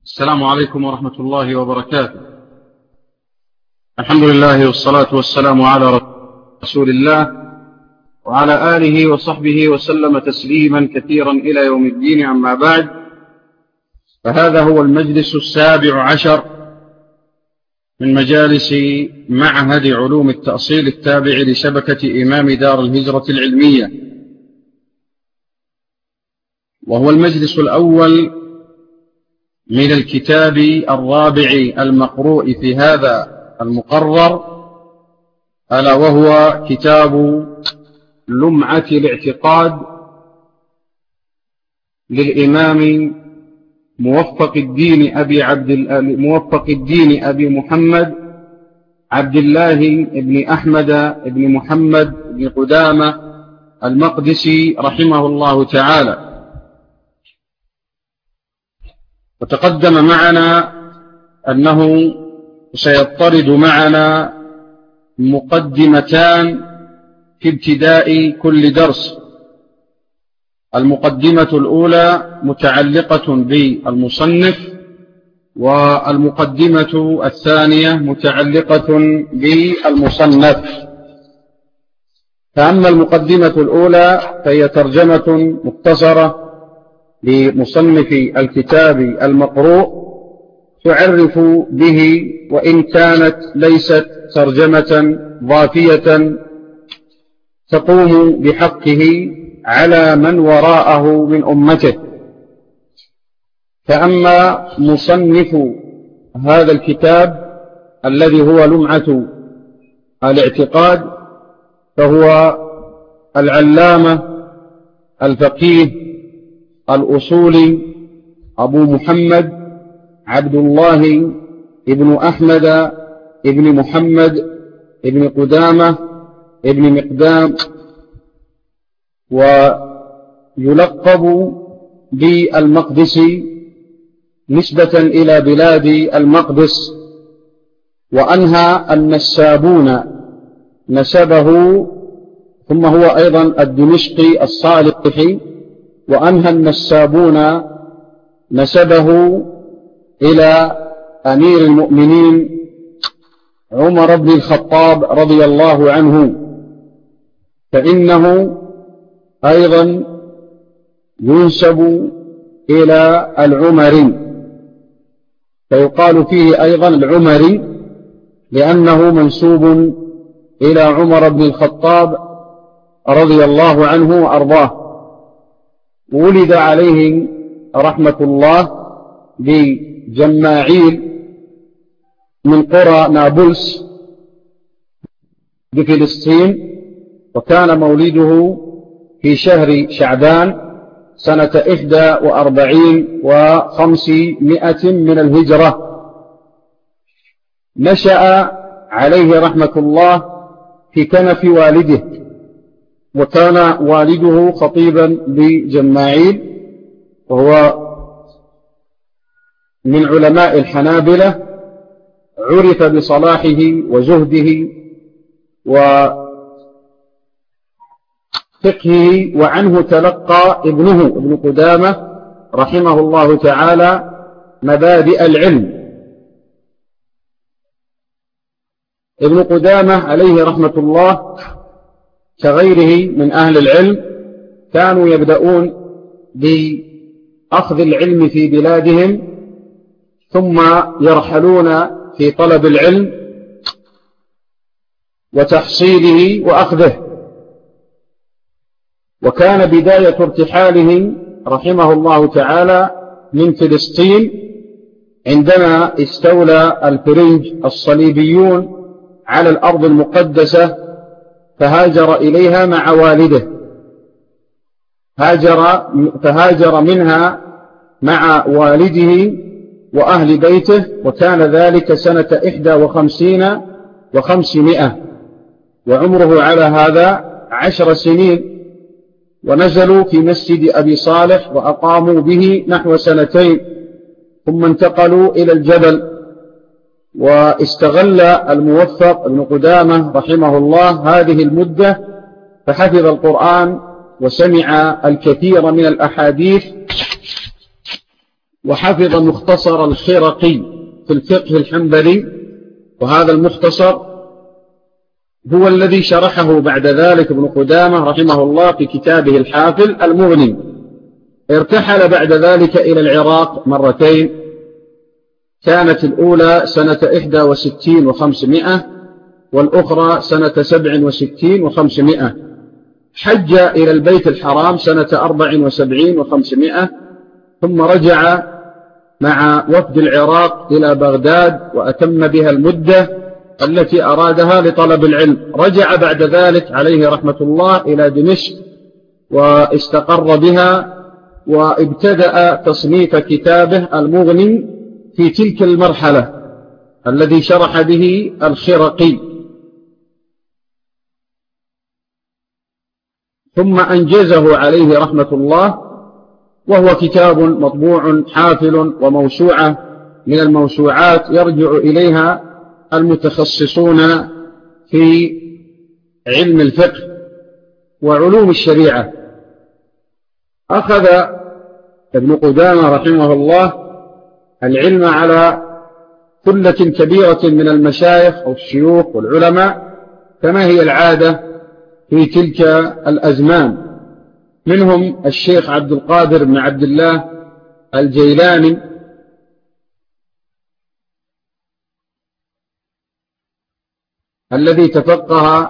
السلام عليكم ورحمة الله وبركاته. الحمد لله والصلاة والسلام على رسول الله وعلى آله وصحبه وسلم تسليما كثيرا إلى يوم الدين. أما بعد، فهذا هو المجلس 17 من مجالس معهد علوم التأصيل التابع لشبكة إمام دار الهجرة العلمية، وهو المجلس الأول من الكتاب الرابع المقروء في هذا المقرر، ألا وهو كتاب لمعة الاعتقاد للإمام موفق الدين أبي محمد عبد الله بن أحمد بن محمد بن قدامة المقدسي رحمه الله تعالى. وتقدم معنا أنه سيضطرد معنا مقدمتان في ابتداء كل درس. المقدمة الأولى متعلقة بالمصنف، والمقدمة الثانية متعلقة بالمصنف. فأما المقدمة الأولى فهي ترجمة مختصرة لمصنف الكتاب المقروء تعرف به، وإن كانت ليست ترجمة ضافية تقوم بحقه على من وراءه من أمته. فأما مصنف هذا الكتاب الذي هو لمعة الاعتقاد فهو العلامة الفقيه الأصولي أبو محمد عبد الله ابن أحمد ابن محمد ابن قدامة ابن مقدام، ويلقب بالمقدسي نسبة إلى بلاد المقدس. وأنهى النسابون نسبه، ثم هو أيضا الدمشقي الصالحي، وأنهى النسابون نسبه إلى أمير المؤمنين عمر بن الخطاب رضي الله عنه، فإنه أيضا ينسب إلى العمري، فيقال فيه أيضا العمري لأنه منسوب إلى عمر بن الخطاب رضي الله عنه وأرضاه. ولد عليه رحمة الله بجماعيل من قرى نابلس بفلسطين، وكان مولده في شهر شعبان سنة 41 و500 من الهجرة. نشأ عليه رحمة الله في كنف والده، وكان والده خطيبا بجماعيل، وهو من علماء الحنابلة، عرف بصلاحه وزهده وفقهه، وعنه تلقى ابنه ابن قدامة رحمه الله تعالى مبادئ العلم. ابن قدامة عليه رحمة الله كغيره من أهل العلم كانوا يبدأون بأخذ العلم في بلادهم، ثم يرحلون في طلب العلم وتحصيله وأخذه. وكان بداية ارتحاله رحمه الله تعالى من فلسطين عندما استولى الفرنج الصليبيون على الأرض المقدسة، فهاجر إليها مع والده، فهاجر منها مع والده وأهل بيته، وكان ذلك سنة 51 و500، وعمره على هذا 10 سنين. ونزلوا في مسجد أبي صالح وأقاموا به نحو 2 سنين، ثم انتقلوا إلى الجبل. واستغل الموفق ابن قدامة رحمه الله هذه المدة فحفظ القرآن وسمع الكثير من الأحاديث وحفظ مختصر الخرقي في الفقه الحنبلي، وهذا المختصر هو الذي شرحه بعد ذلك ابن قدامة رحمه الله في كتابه الحافل المغني. ارتحل بعد ذلك إلى العراق مرتين، كانت الأولى سنة 61 و500 والأخرى سنة 67 و500. حج إلى البيت الحرام سنة 74 و500، ثم رجع مع وفد العراق إلى بغداد وأتم بها المدة التي أرادها لطلب العلم. رجع بعد ذلك عليه رحمة الله إلى دمشق واستقر بها، وابتدأ تصنيف كتابه المغني في تلك المرحلة الذي شرح به الخرقي، ثم أنجزه عليه رحمة الله، وهو كتاب مطبوع حافل وموسوعة من الموسوعات يرجع إليها المتخصصون في علم الفقه وعلوم الشريعة. أخذ ابن قدامة رحمه الله العلم على ثلة كبيرة من المشايخ أو الشيوخ والعلماء كما هي العادة في تلك الأزمان، منهم الشيخ عبد القادر بن عبد الله الجيلاني، الذي تفقه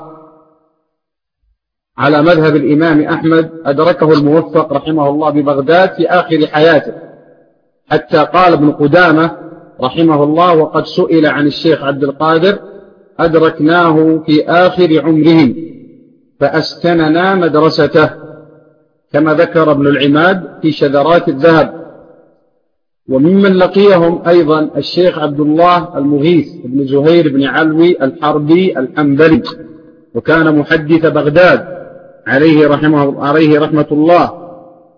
على مذهب الإمام أحمد، أدركه الموفق رحمه الله ببغداد في آخر حياته، حتى قال ابن قدامة رحمه الله: وقد سئل عن الشيخ عبد القادر أدركناه في آخر عمره فأسكننا مدرسته، كما ذكر ابن العماد في شذرات الذهب. وممن لقيهم أيضا الشيخ عبد الله المغيث بن زهير بن علوي الحربي الحنبلي، وكان محدث بغداد عليه رحمة الله.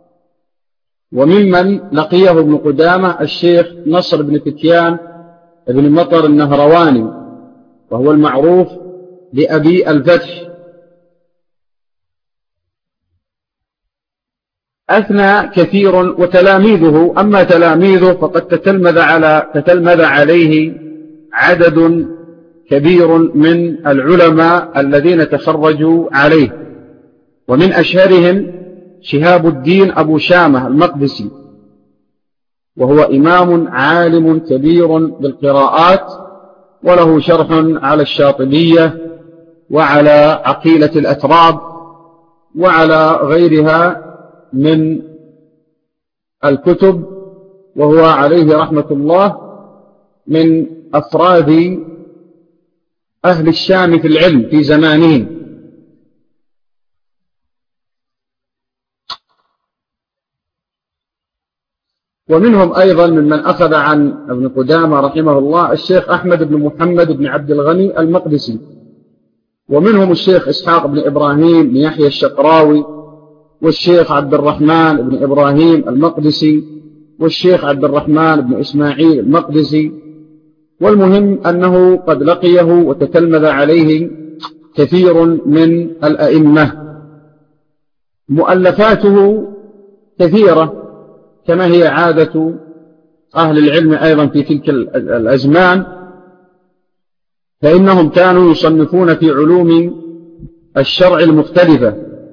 وممن لقيه ابن قدامة الشيخ نصر بن فتيان بن مطر النهرواني، وهو المعروف بأبي الفتح. أثنى كثير وتلاميذه، أما تلاميذه فقد تتلمذ عليه عدد كبير من العلماء الذين تخرجوا عليه، ومن أشهرهم شهاب الدين أبو شامة المقدسي، وهو إمام عالم كبير بالقراءات، وله شرح على الشاطبية وعلى عقيلة الأتراب وعلى غيرها من الكتب، وهو عليه رحمة الله من أفراد أهل الشام في العلم في زمانه. ومنهم أيضا ممن أخذ عن ابن قدامة رحمه الله الشيخ أحمد بن محمد بن عبد الغني المقدسي، ومنهم الشيخ إسحاق بن إبراهيم بن يحيى الشقراوي، والشيخ عبد الرحمن بن إبراهيم المقدسي، والشيخ عبد الرحمن بن إسماعيل المقدسي. والمهم أنه قد لقيه وتتلمذ عليه كثير من الأئمة. مؤلفاته كثيرة كما هي عادة أهل العلم أيضا في تلك الأزمان، فإنهم كانوا يصنفون في علوم الشرع المختلفة،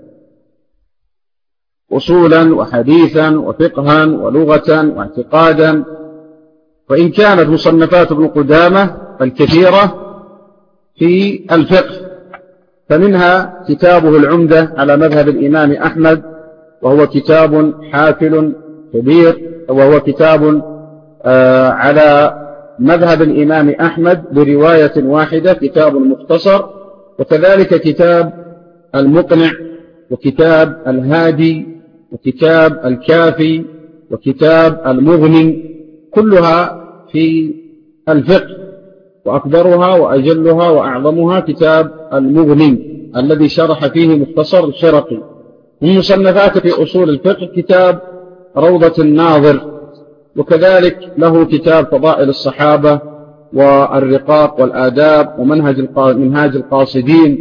أصولا وحديثا وفقها ولغة واعتقادا. وإن كانت مصنفات ابن قدامة الكثيرة في الفقه، فمنها كتابه العمدة على مذهب الإمام أحمد، وهو كتاب حافل كبير، وهو كتاب على مذهب الإمام أحمد برواية واحدة، كتاب مختصر. وكذلك كتاب المقنع، وكتاب الهادي، وكتاب الكافي، وكتاب المغني، كلها في الفقه، وأكبرها وأجلها وأعظمها كتاب المغني الذي شرح فيه مختصر الخرقي. من مصنفاته في أصول الفقه كتاب روضة الناظر، وكذلك له كتاب فضائل الصحابة والرقاق والآداب، ومنهاج القاصدين،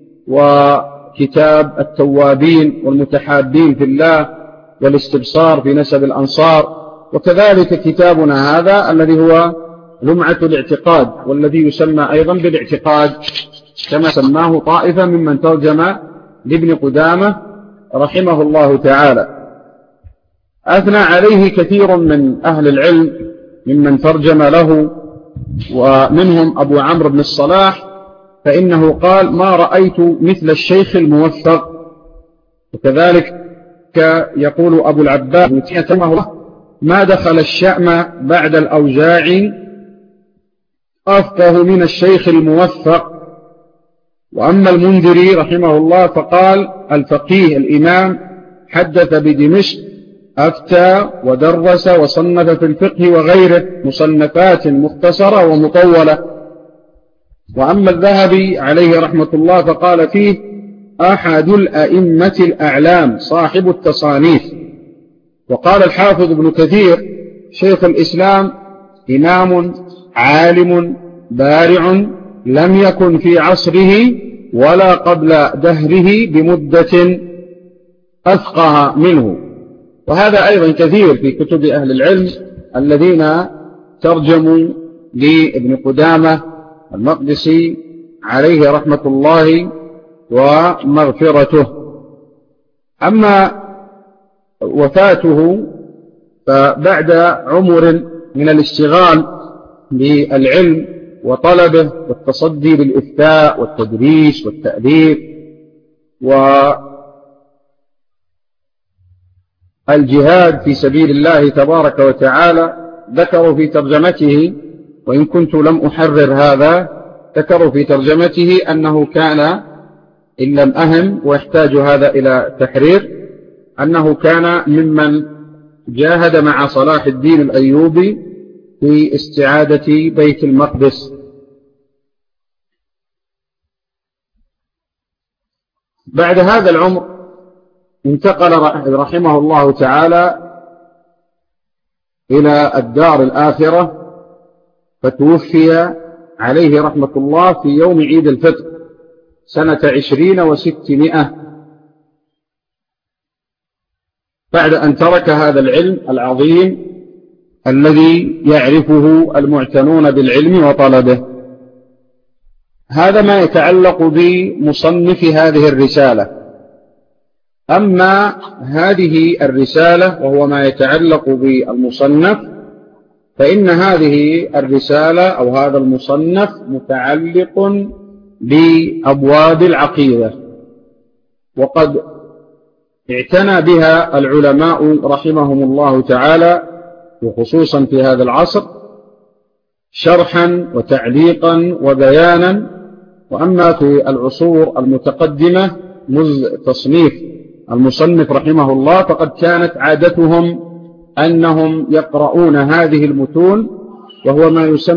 وكتاب التوابين والمتحابين في الله، والاستبصار في نسب الأنصار، وكذلك كتابنا هذا الذي هو لمعة الاعتقاد، والذي يسمى أيضا بالاعتقاد كما سماه طائفة ممن ترجم لابن قدامة رحمه الله تعالى. أثنى عليه كثير من أهل العلم ممن ترجم له، ومنهم أبو عمرو بن الصلاح، فإنه قال: ما رأيت مثل الشيخ الموفق. وكذلك يقول أبو العباس ما دخل الشأم بعد الأوزاعي أفقه من الشيخ الموفق. وأما المنذري رحمه الله فقال: الفقيه الإمام حدث بدمشق، أفتى ودرس وصنف في الفقه وغيره مصنفات مختصرة ومطولة. وأما الذهبي عليه رحمة الله فقال فيه: أحد الأئمة الأعلام صاحب التصانيف. وقال الحافظ ابن كثير شيخ الإسلام: إمام عالم بارع لم يكن في عصره ولا قبل دهره بمدة أفقه منه. وهذا أيضا كثير في كتب أهل العلم الذين ترجموا لابن قدامة المقدسي عليه رحمة الله ومغفرته. أما وفاته فبعد عمر من الاشتغال بالعلم وطلبه والتصدي بالإفتاء والتدريس والتأليف والجهاد في سبيل الله تبارك وتعالى، ذكروا في ترجمته، وإن كنت لم أحرر هذا، ذكروا في ترجمته أنه كان، إن لم أهم ويحتاج هذا إلى تحرير، أنه كان ممن جاهد مع صلاح الدين الأيوبي في استعادة بيت المقدس. بعد هذا العمر انتقل رحمه الله تعالى إلى الدار الآخرة، فتوفي عليه رحمة الله في يوم عيد الفطر سنة 20 و600، بعد أن ترك هذا العلم العظيم الذي يعرفه المعتنون بالعلم وطلبه. هذا ما يتعلق بمصنف هذه الرسالة. أما هذه الرسالة وهو ما يتعلق بالمصنف، فإن هذه الرسالة أو هذا المصنف متعلق بأبواب العقيدة، وقد اعتنى بها العلماء رحمهم الله تعالى، وخصوصا في هذا العصر، شرحا وتعليقا وبيانا. وأما في العصور المتقدمة منذ تصنيف المصنف رحمه الله فقد كانت عادتهم أنهم يقرؤون هذه المتون، وهو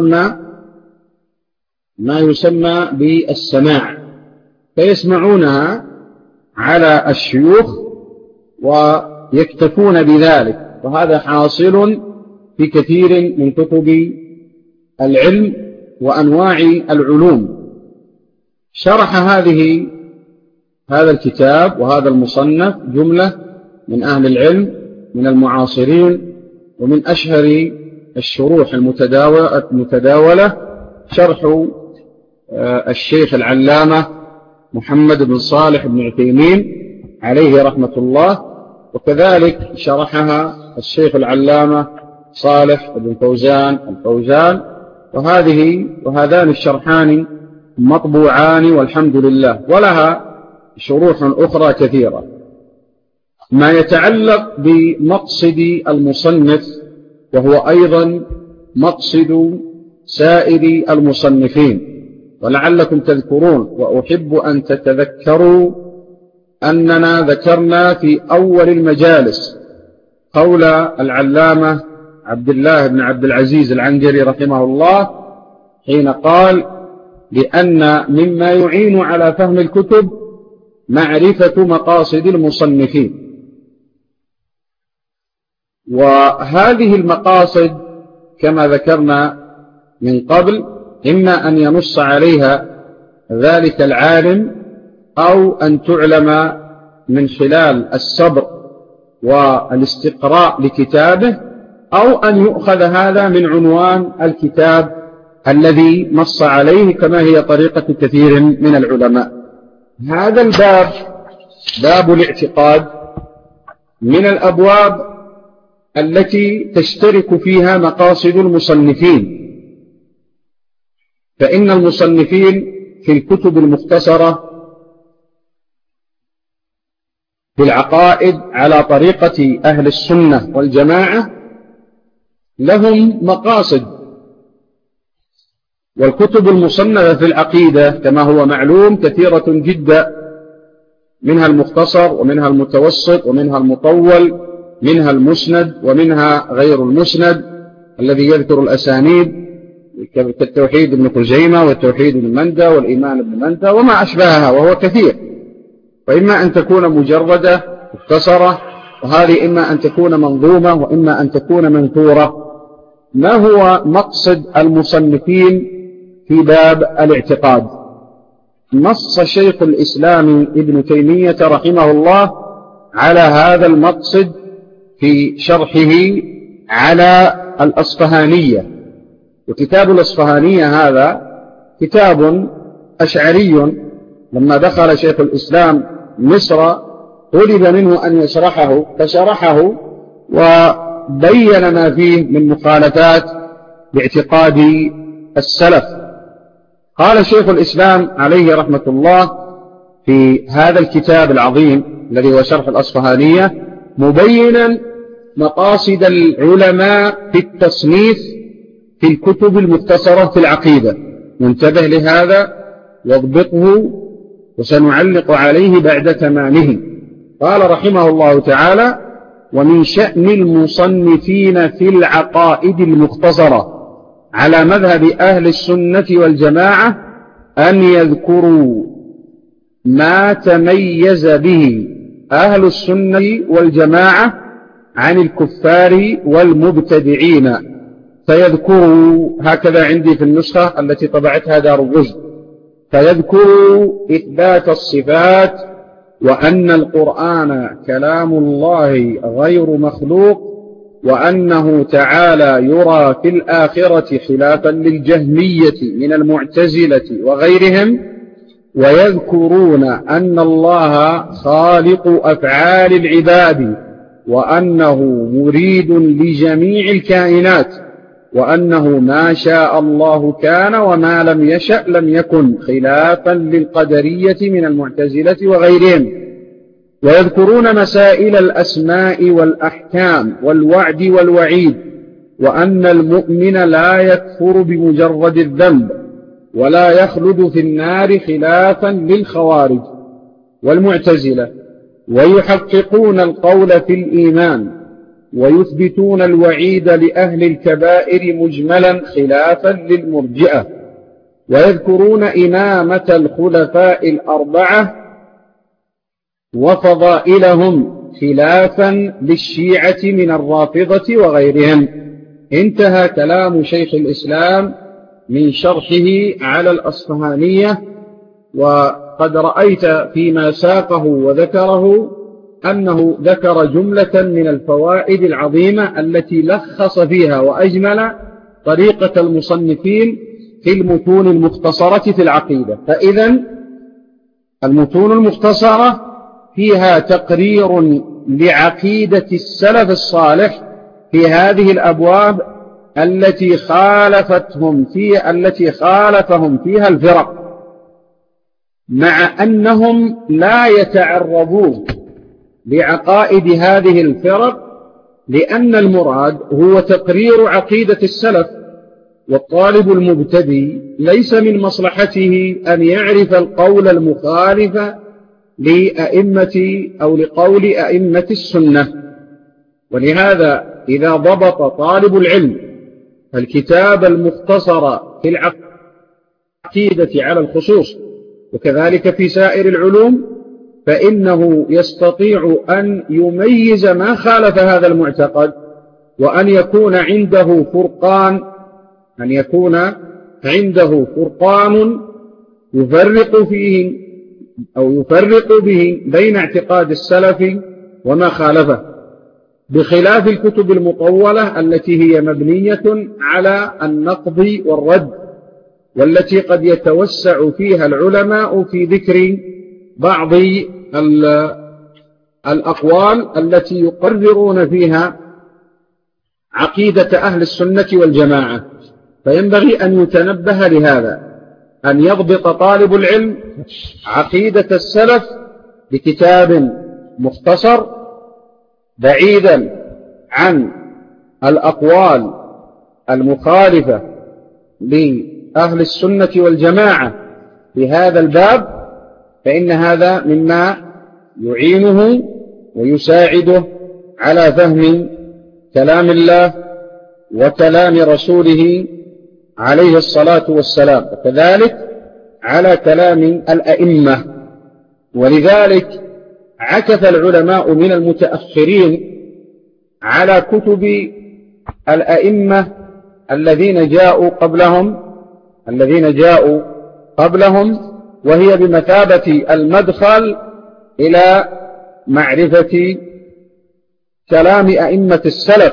ما يسمى بالسماع، فيسمعونها على الشيوخ ويكتفون بذلك. وهذا حاصل في كثير من كتب العلم وأنواع العلوم. شرح هذا الكتاب وهذا المصنف جملة من أهل العلم من المعاصرين، ومن أشهر الشروح المتداولة شرح الشيخ العلامة محمد بن صالح بن عثيمين عليه رحمة الله، وكذلك شرحها الشيخ العلامة صالح بن فوزان الفوزان. وهذان الشرحان مطبوعان والحمد لله، ولها شروح أخرى كثيرة. ما يتعلق بمقصد المصنف، وهو أيضا مقصد سائر المصنفين، ولعلكم تذكرون وأحب أن تتذكروا أننا ذكرنا في أول المجالس قول العلامة عبد الله بن عبد العزيز العنجري رحمه الله حين قال: لأن مما يعين على فهم الكتب معرفة مقاصد المصنفين. وهذه المقاصد كما ذكرنا من قبل إما أن ينص عليها ذلك العالم، أو أن تعلم من خلال الصبر والاستقراء لكتابه، أو أن يؤخذ هذا من عنوان الكتاب الذي نص عليه كما هي طريقة كثير من العلماء. هذا الباب باب الاعتقاد من الأبواب التي تشترك فيها مقاصد المصنفين، فإن المصنفين في الكتب المختصرة في العقائد على طريقة أهل السنة والجماعة لهم مقاصد، والكتب المصنفة في العقيدة كما هو معلوم كثيرة جدا، منها المختصر ومنها المتوسط ومنها المطول، منها المسند ومنها غير المسند الذي يذكر الأسانيد كالتوحيد ابن خزيمة والتوحيد ابن مندى والإيمان ابن مندى وما أشبهها، وهو كثير. وإما أن تكون مجردة مختصرة، وهذه إما أن تكون منظومة وإما أن تكون منثورة. ما هو مقصد المصنفين في باب الاعتقاد؟ نص شيخ الإسلام ابن تيمية رحمه الله على هذا المقصد في شرحه على الأصفهانية. وكتاب الأصفهانية هذا كتاب أشعري، لما دخل شيخ الإسلام مصر طلب منه أن يشرحه فشرحه وبين ما فيه من مخالفات باعتقاد السلف. قال شيخ الإسلام عليه رحمة الله في هذا الكتاب العظيم الذي هو شرح الأصفهانية مبينا مقاصد العلماء في التصنيف في الكتب المختصرة في العقيدة. ننتبه لهذا واضبطه وسنعلق عليه بعد تمامه. قال رحمه الله تعالى: ومن شأن المصنفين في العقائد المختصرة على مذهب أهل السنة والجماعة أن يذكروا ما تميز به أهل السنة والجماعة عن الكفار والمبتدعين، فيذكروا، هكذا عندي في النسخة التي طبعتها دار الرشد، فيذكروا إثبات الصفات وأن القرآن كلام الله غير مخلوق، وأنه تعالى يرى في الآخرة خلافا للجهمية من المعتزلة وغيرهم، ويذكرون أن الله خالق أفعال العباد وأنه مريد لجميع الكائنات، وأنه ما شاء الله كان وما لم يشأ لم يكن، خلافا للقدرية من المعتزلة وغيرهم. ويذكرون مسائل الأسماء والأحكام والوعد والوعيد، وأن المؤمن لا يكفر بمجرد الذنب ولا يخلد في النار خلافا للخوارج والمعتزلة. ويحققون القول في الإيمان ويثبتون الوعيد لأهل الكبائر مجملا خلافا للمرجئة. ويذكرون إمامة الخلفاء الأربعة وفضائلهم خلافا للشيعة من الرافضة وغيرهم. انتهى كلام شيخ الإسلام من شرحه على الأصفهانية. وقد رأيت فيما ساقه وذكره أنه ذكر جملة من الفوائد العظيمة التي لخص فيها وأجمل طريقة المصنفين في المتون المختصرة في العقيدة. فإذا المتون المختصرة فيها تقرير لعقيدة السلف الصالح في هذه الأبواب التي خالفهم فيها الفرق، مع أنهم لا يتعرضون لعقائد هذه الفرق، لأن المراد هو تقرير عقيدة السلف. والطالب المبتدئ ليس من مصلحته أن يعرف القول المخالف لأئمة أو لقول أئمة السنة. ولهذا إذا ضبط طالب العلم الكتاب المختصر في العقيدة على الخصوص وكذلك في سائر العلوم، فإنه يستطيع أن يميز ما خالف هذا المعتقد، وأن يكون عنده فرقان يفرق به بين اعتقاد السلف وما خالفه. بخلاف الكتب المطولة التي هي مبنية على النقد والرد، والتي قد يتوسع فيها العلماء في ذكر بعض الأقوال التي يقررون فيها عقيدة أهل السنة والجماعة. فينبغي أن يتنبه لهذا، أن يضبط طالب العلم عقيدة السلف بكتاب مختصر بعيدا عن الأقوال المخالفة لأهل السنة والجماعة في هذا الباب، فإن هذا مما يعينه ويساعده على فهم كلام الله وكلام رسوله عليه الصلاة والسلام، وكذلك على كلام الأئمة. ولذلك عكف العلماء من المتأخرين على كتب الأئمة الذين جاءوا قبلهم، وهي بمثابة المدخل إلى معرفة كلام أئمة السلف.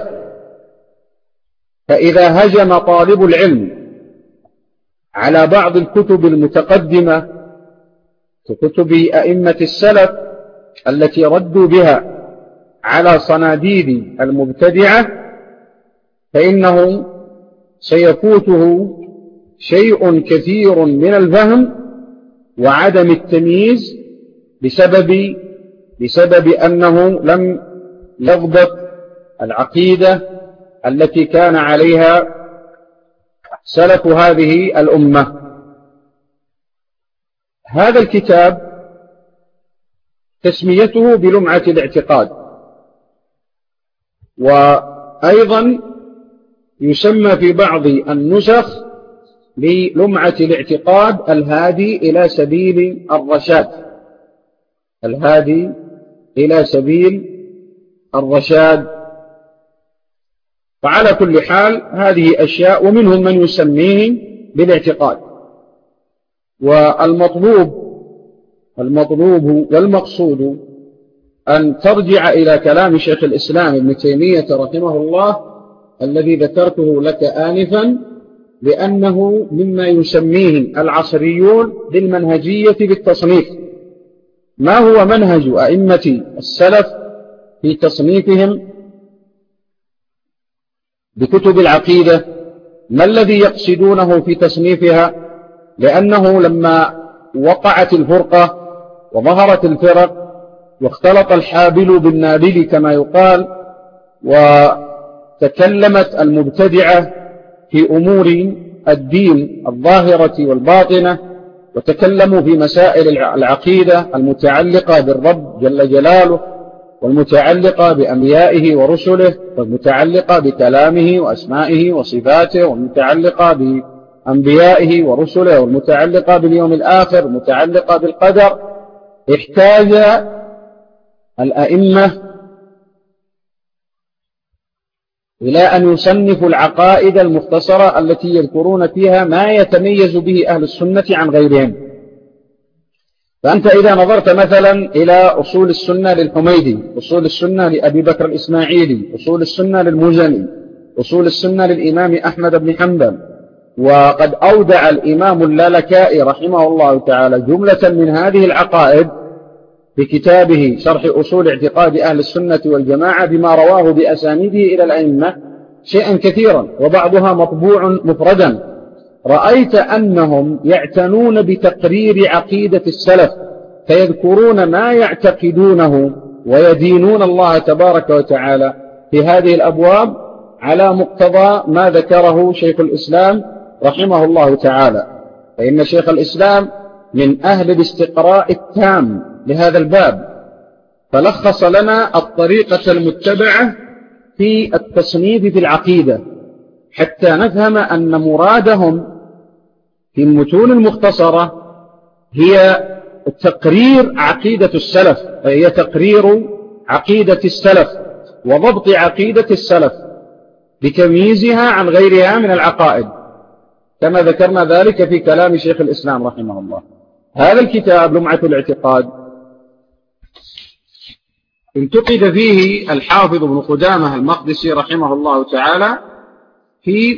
فإذا هجم طالب العلم على بعض الكتب المتقدمة ككتب أئمة السلف التي ردوا بها على صناديد المبتدعة، فإنه سيفوته شيء كثير من الفهم وعدم التمييز بسبب أنه لم يضبط العقيدة التي كان عليها سلف هذه الأمة. هذا الكتاب تسميته بلمعة الاعتقاد، وأيضا يسمى في بعض النسخ بلمعة الاعتقاد الهادي إلى سبيل الرشاد، الهادي إلى سبيل الرشاد. وعلى كل حال هذه أشياء، ومنهم من يسميه بالاعتقاد. والمطلوب والمقصود أن ترجع إلى كلام شيخ الإسلام ابن تيمية رحمه الله الذي ذكرته لك آنفا، لأنه مما يسميه العصريون بالمنهجية بالتصنيف. ما هو منهج أئمة السلف في تصنيفهم بكتب العقيدة؟ ما الذي يقصدونه في تصنيفها؟ لأنه لما وقعت الفرقة وظهرت الفرق واختلط الحابل بالنابل كما يقال، وتكلمت المبتدعة في أمور الدين الظاهرة والباطنة، وتكلموا في مسائل العقيدة المتعلقة بالرب جل جلاله، والمتعلقة بأنبيائه ورسله، والمتعلقة بكلامه وأسمائه وصفاته، والمتعلقة بأنبيائه ورسله، والمتعلقة باليوم الآخر، والمتعلقة بالقدر. احتاج الأئمة إلى أن يصنفوا العقائد المختصرة التي يذكرون فيها ما يتميز به أهل السنة عن غيرهم. فأنت إذا نظرت مثلا إلى أصول السنة للحميدي، أصول السنة لأبي بكر الإسماعيلي، أصول السنة للمزني، أصول السنة للإمام أحمد بن حنبل، وقد أودع الإمام اللالكائي رحمه الله تعالى جملة من هذه العقائد في كتابه شرح أصول اعتقاد أهل السنة والجماعة بما رواه بأسانيده إلى الأئمة شيئا كثيرا، وبعضها مطبوع مفردا. رأيت أنهم يعتنون بتقرير عقيدة السلف، فيذكرون ما يعتقدونه ويدينون الله تبارك وتعالى في هذه الأبواب على مقتضى ما ذكره شيخ الإسلام رحمه الله تعالى. فإن شيخ الإسلام من أهل الاستقراء التام لهذا الباب، فلخص لنا الطريقة المتبعة في التصنيف في العقيدة حتى نفهم أن مرادهم في المتون المختصرة هي تقرير عقيدة السلف، هي تقرير عقيدة السلف وضبط عقيدة السلف بتمييزها عن غيرها من العقائد، كما ذكرنا ذلك في كلام شيخ الإسلام رحمه الله. هذا الكتاب لمعة الاعتقاد انتقد فيه الحافظ ابن قدامة المقدسي رحمه الله تعالى في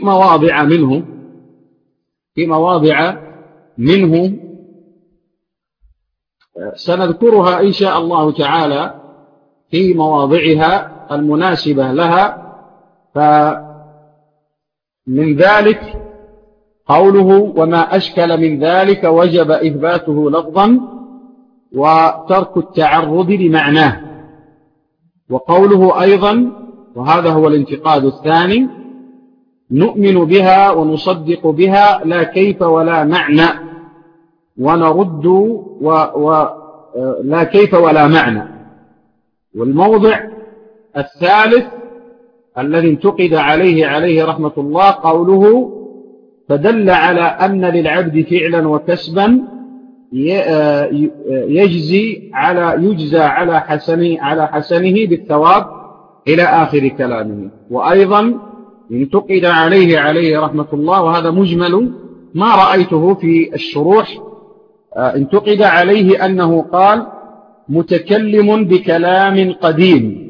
مواضع منه سنذكرها إن شاء الله تعالى في مواضعها المناسبة لها. فمن ذلك قوله: وما أشكل من ذلك وجب إثباته لفظا وترك التعرض لمعناه. وقوله أيضا، وهذا هو الانتقاد الثاني: نؤمن بها ونصدق بها لا كيف ولا معنى، ونرد لا كيف ولا معنى. والموضع الثالث الذي انتقد عليه رحمة الله قوله: فدل على أن للعبد فعلا وكسبا يجزى على حسنه بالثواب إلى آخر كلامه. وأيضا انتقد عليه رحمة الله، وهذا مجمل ما رأيته في الشروح، انتقد عليه أنه قال: متكلم بكلام قديم.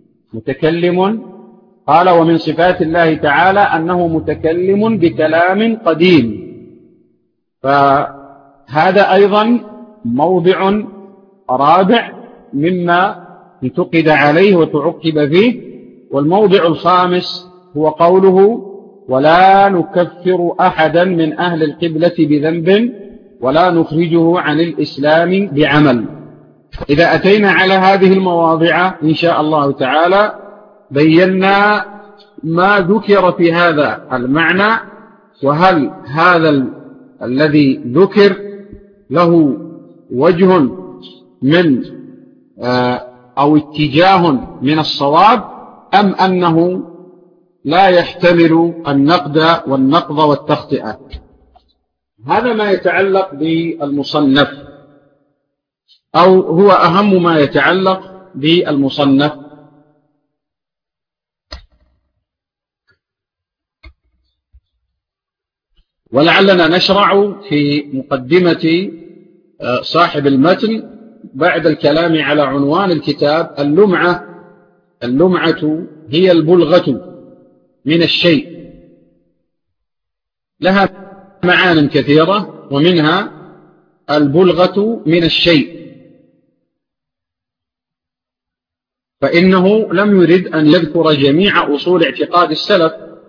قال: ومن صفات الله تعالى أنه متكلم بكلام قديم. فهذا أيضا موضع رابع مما انتقد عليه وتعقب فيه. والموضع الخامس هو قوله: ولا نكفر أحدا من أهل القبلة بذنب ولا نخرجه عن الإسلام بعمل. إذا أتينا على هذه المواضع إن شاء الله تعالى بينا ما ذكر في هذا المعنى، وهل هذا الذي ذكر له وجه من أو اتجاه من الصواب، أم أنه لا يحتمل النقد والنقض والتخطئة. هذا ما يتعلق بالمصنف، أو هو أهم ما يتعلق بالمصنف. ولعلنا نشرع في مقدمة صاحب المتن بعد الكلام على عنوان الكتاب: اللمعة هي البلغة من الشيء. لها معان كثيرة، ومنها البلغة من الشيء. فإنه لم يرد أن يذكر جميع أصول اعتقاد السلف،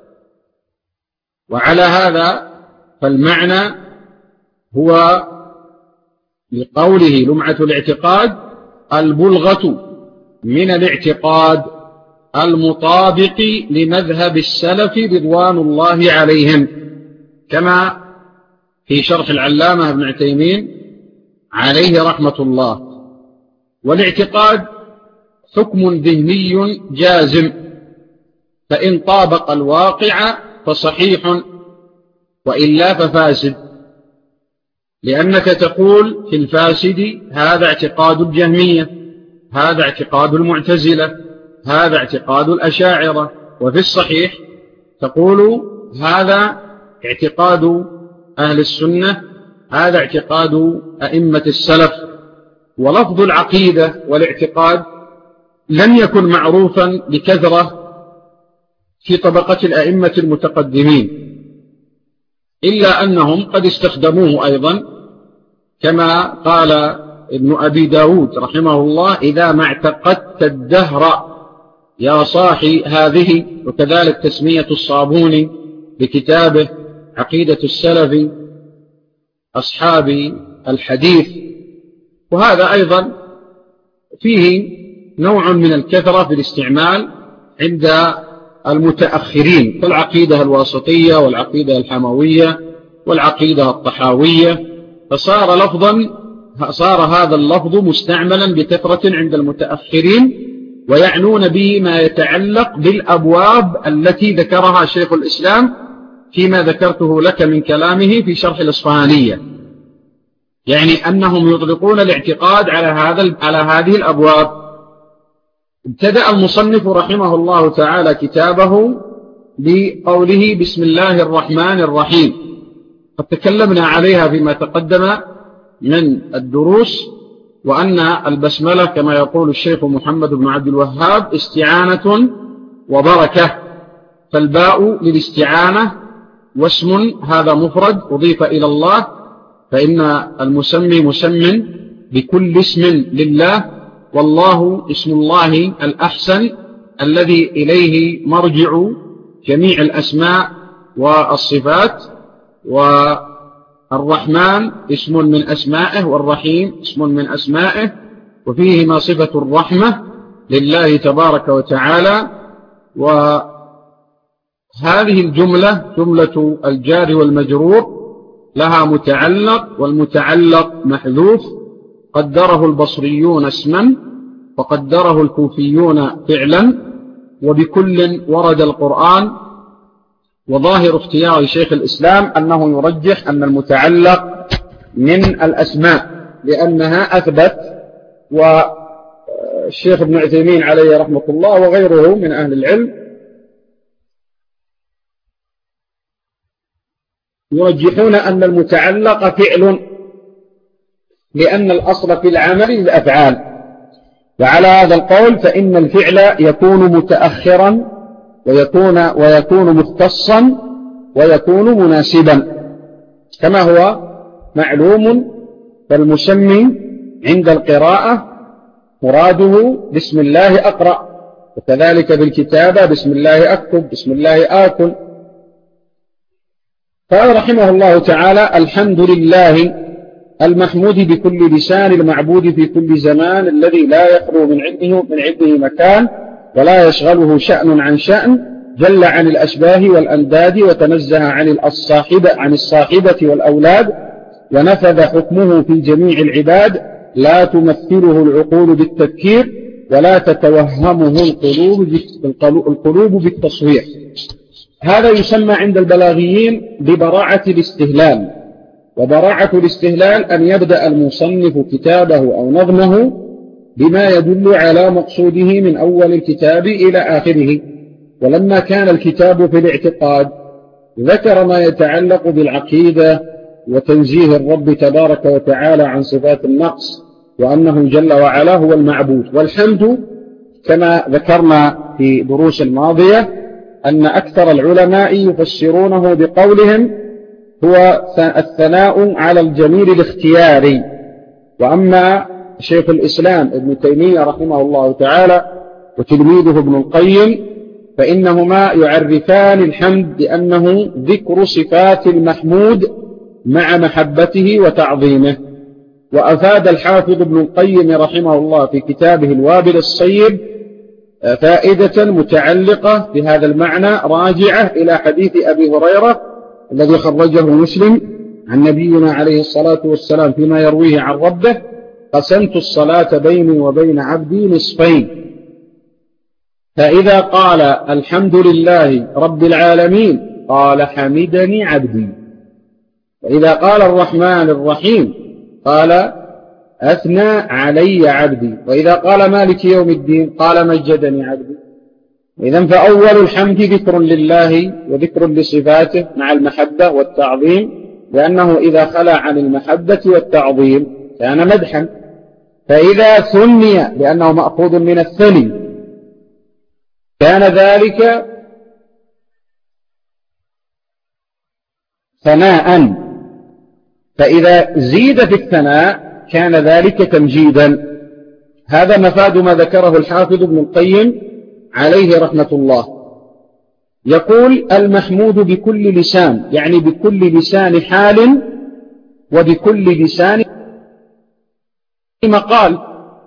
وعلى هذا فالمعنى هو لقوله لمعة الاعتقاد البلغة من الاعتقاد المطابق لمذهب السلف رضوان الله عليهم، كما في شرح العلامة ابن عثيمين عليه رحمة الله. والاعتقاد حكم ذهني جازم، فإن طابق الواقع فصحيح، وإلا ففاسد. لأنك تقول في الفاسد: هذا اعتقاد الجهمية، هذا اعتقاد المعتزلة، هذا اعتقاد الأشاعرة. وفي الصحيح تقول: هذا اعتقاد أهل السنة، هذا اعتقاد أئمة السلف. ولفظ العقيدة والاعتقاد لم يكن معروفا بكثرة في طبقة الأئمة المتقدمين، إلا أنهم قد استخدموه أيضا، كما قال ابن أبي داود رحمه الله: إذا ما اعتقدت الدهر يا صاحي هذه. وكذلك تسمية الصابوني بكتابه عقيدة السلف أصحاب الحديث. وهذا أيضا فيه نوع من الكثرة في الاستعمال عند المتأخرين، كالعقيدة الواسطية والعقيدة الحموية والعقيدة الطحاوية. صار هذا اللفظ مستعملا بكثرة عند المتأخرين، ويعنون به ما يتعلق بالأبواب التي ذكرها شيخ الإسلام فيما ذكرته لك من كلامه في شرح الإصفهانية، يعني أنهم يطلقون الاعتقاد على هذه الأبواب. ابتدأ المصنف رحمه الله تعالى كتابه بقوله: بسم الله الرحمن الرحيم. قد تكلمنا عليها فيما تقدم من الدروس، وأن البسملة كما يقول الشيخ محمد بن عبد الوهاب استعانة وبركة، فالباء للاستعانة، واسم هذا مفرد أضيف إلى الله، فإن المسمي مسم بكل اسم لله، والله اسم الله الأحسن الذي إليه مرجع جميع الأسماء والصفات. والرحمن اسم من أسمائه، والرحيم اسم من أسمائه، وفيهما صفة الرحمة لله تبارك وتعالى. وهذه الجملة جملة الجار والمجرور لها متعلق، والمتعلق محذوف، قدره البصريون اسما وقدره الكوفيون فعلا، وبكل ورد القرآن. وظاهر اختيار شيخ الإسلام أنه يرجح أن المتعلق من الأسماء لأنها أثبت، والشيخ ابن عثيمين عليه رحمة الله وغيره من أهل العلم يرجحون أن المتعلق فعل، لأن الأصل في العمل الأفعال. وعلى هذا القول فإن الفعل يكون متأخرا ويكون مختصا ويكون مناسبا كما هو معلوم. فالمسمي عند القراءة مراده بسم الله أقرأ، وكذلك بالكتابة بسم الله أكتب، بسم الله آكل. قال رحمه الله تعالى: الحمد لله المحمود بكل لسان، المعبود في كل زمان، الذي لا يخلو من علمه مكان، ولا يشغله شأن عن شأن، جل عن الأشباه والأنداد، وتنزه عن الصاحبة والأولاد، ونفذ حكمه في جميع العباد، لا تمثله العقول بالتذكير، ولا تتوهمه القلوب بالتصوير. هذا يسمى عند البلاغيين ببراعة الاستهلال. وبراعة الاستهلال أن يبدأ المصنف كتابه أو نظمه بما يدل على مقصوده من أول الكتاب إلى آخره. ولما كان الكتاب في الاعتقاد ذكر ما يتعلق بالعقيدة وتنزيه الرب تبارك وتعالى عن صفات النقص، وأنه جل وعلا هو المعبود. والحمد كما ذكرنا في دروس الماضية أن أكثر العلماء يفسرونه بقولهم هو الثناء على الجميل الاختياري. وأما شيخ الإسلام ابن تيمية رحمه الله تعالى وتلميذه ابن القيم فإنهما يعرفان الحمد بأنه ذكر صفات المحمود مع محبته وتعظيمه. وأفاد الحافظ ابن القيم رحمه الله في كتابه الوابل الصيب فائدة متعلقة بهذا المعنى راجعة إلى حديث أبي هريرة الذي خرجه مسلم عن نبينا عليه الصلاة والسلام فيما يرويه عن ربه: قسمت الصلاة بيني وبين عبدي نصفين، فإذا قال الحمد لله رب العالمين قال حمدني عبدي، وإذا قال الرحمن الرحيم قال أثنى علي عبدي، وإذا قال مالك يوم الدين قال مجدني عبدي. إذن فأول الحمد ذكر لله وذكر لصفاته مع المحبة والتعظيم، لأنه إذا خلى عن المحبة والتعظيم كان مدحا. فإذا ثني لأنه مأخوذ من الثني كان ذلك ثناء، فإذا زيد في الثناء كان ذلك تمجيدا. هذا مفاد ما ذكره الحافظ ابن القيم عليه رحمة الله. يقول المحمود بكل لسان، يعني بكل لسان حال وبكل لسان مقال،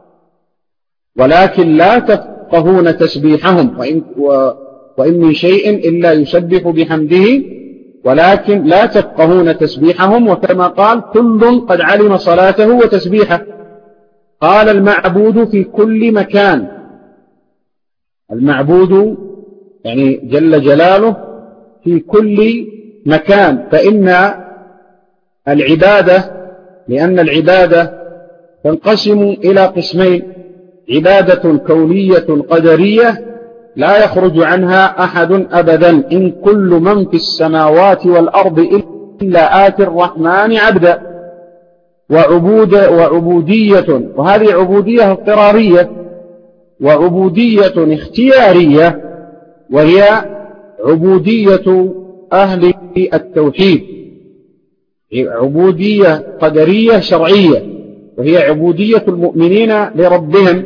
ولكن لا تفقهون تسبيحهم وإن من شيء إلا يسبح بحمده ولكن لا تفقهون تسبيحهم. وكما قال كل قد علم صلاته وتسبيحه. قال المعبود في كل مكان، المعبود يعني جل جلاله في كل مكان. فإن العبادة، لأن العبادة تنقسم إلى قسمين: عبادة كونية قدرية لا يخرج عنها أحد أبدا، إن كل من في السماوات والأرض إلا آتي الرحمن عبدا. وعبودية، وهذه عبودية اضطرارية، وعبودية اختيارية، وهي عبودية أهل التوحيد، عبودية قدرية شرعية، وهي عبودية المؤمنين لربهم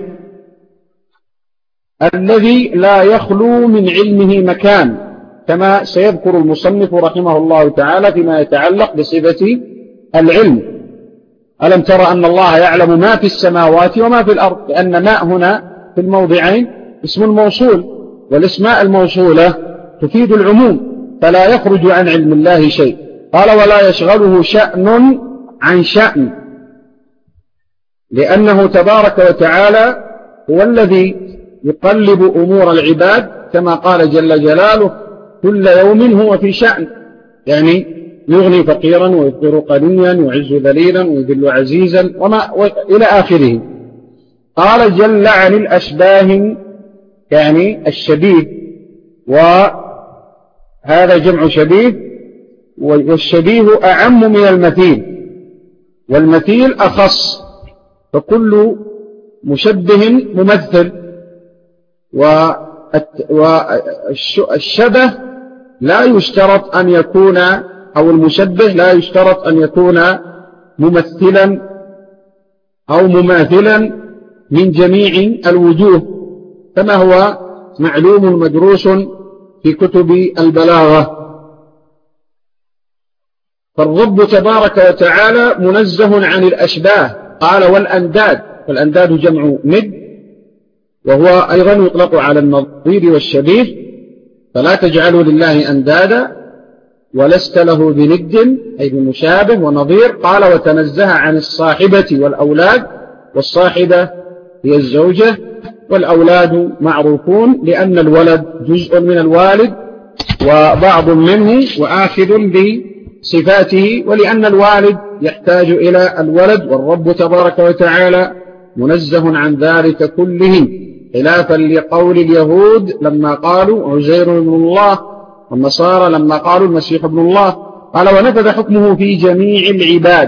الذي لا يخلو من علمه مكان، كما سيذكر المصنف رحمه الله تعالى فيما يتعلق بصفة العلم. ألم تر أن الله يعلم ما في السماوات وما في الأرض، لأن ما هنا في الموضعين اسم الموصول، والاسماء الموصولة تفيد العموم، فلا يخرج عن علم الله شيء. قال ولا يشغله شأن عن شأن، لأنه تبارك وتعالى هو الذي يقلب أمور العباد، كما قال جل جلاله كل يوم هو في شأن، يعني يغني فقيرا ويفقر قنيا، يعز ذليلا ويذل عزيزا، إلى آخره. قال جل عن الأشباه، يعني الشبيه، وهذا جمع شبيه، والشبيه أعم من المثيل، والمثيل أخص، فكل مشبه ممثل. والشبه لا يشترط أن يكون، أو المشبه لا يشترط أن يكون ممثلا أو مماثلا من جميع الوجوه، كما هو معلوم مدروس في كتب البلاغة. فالرب تبارك وتعالى منزه عن الأشباه. قال والأنداد، والأنداد جمع ند، وهو أيضا يطلق على النظير والشبيه، فلا تجعلوا لله أندادا ولست له بند، أي بمشابه ونظير. قال وتنزه عن الصاحبة والأولاد، والصاحبة هي الزوجة، والأولاد معروفون لأن الولد جزء من الوالد وبعض منه وآخذ بصفاته، ولأن الوالد يحتاج إلى الولد، والرب تبارك وتعالى منزه عن ذلك كله، خلافا لقول اليهود لما قالوا عزير ابن الله، والنصارى لما قالوا المسيح ابن الله. قال ونفذ حكمه في جميع العباد.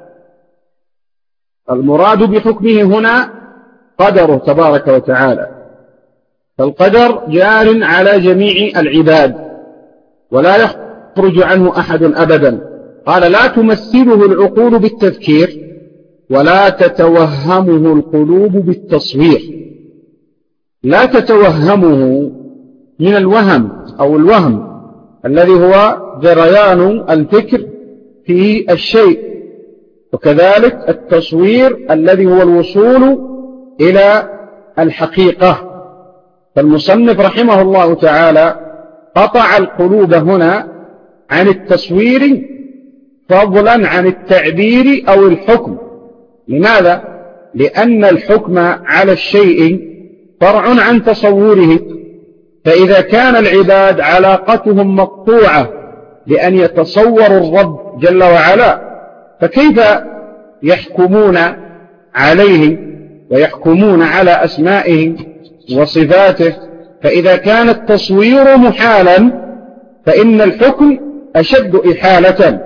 المراد بحكمه هنا قدره تبارك وتعالى، فالقدر جار على جميع العباد ولا يخرج عنه أحد أبدا. قال لا تمثله العقول بالتفكير، ولا تتوهمه القلوب بالتصوير. لا تتوهمه من الوهم أو الوهم الذي هو جريان الفكر في الشيء، وكذلك التصوير الذي هو الوصول إلى الحقيقة. فالمصنف رحمه الله تعالى قطع القلوب هنا عن التصوير فضلا عن التعبير أو الحكم. لماذا؟ لأن الحكم على الشيء فرع عن تصوره، فإذا كان العباد علاقتهم مقطوعة بأن يتصوروا الرب جل وعلا، فكيف يحكمون عليه ويحكمون على أسمائه وصفاته؟ فإذا كان التصوير محالا فإن الحكم أشد إحالة،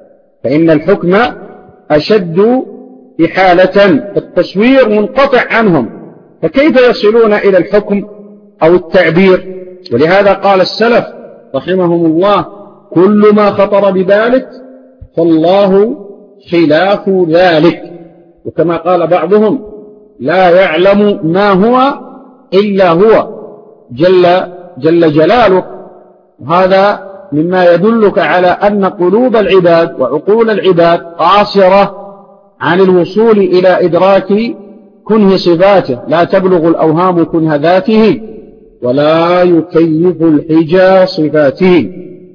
التصوير منقطع عنهم، فكيف يصلون إلى الحكم أو التعبير؟ ولهذا قال السلف رحمهم الله كل ما خطر ببالك فالله خلاف ذلك. وكما قال بعضهم لا يعلم ما هو إلا هو جل جلاله. هذا مما يدلك على أن قلوب العباد وعقول العباد قاصرة عن الوصول إلى إدراك كنه صفاته، لا تبلغ الأوهام كنه ذاته، ولا يكيف الحجى صفاته.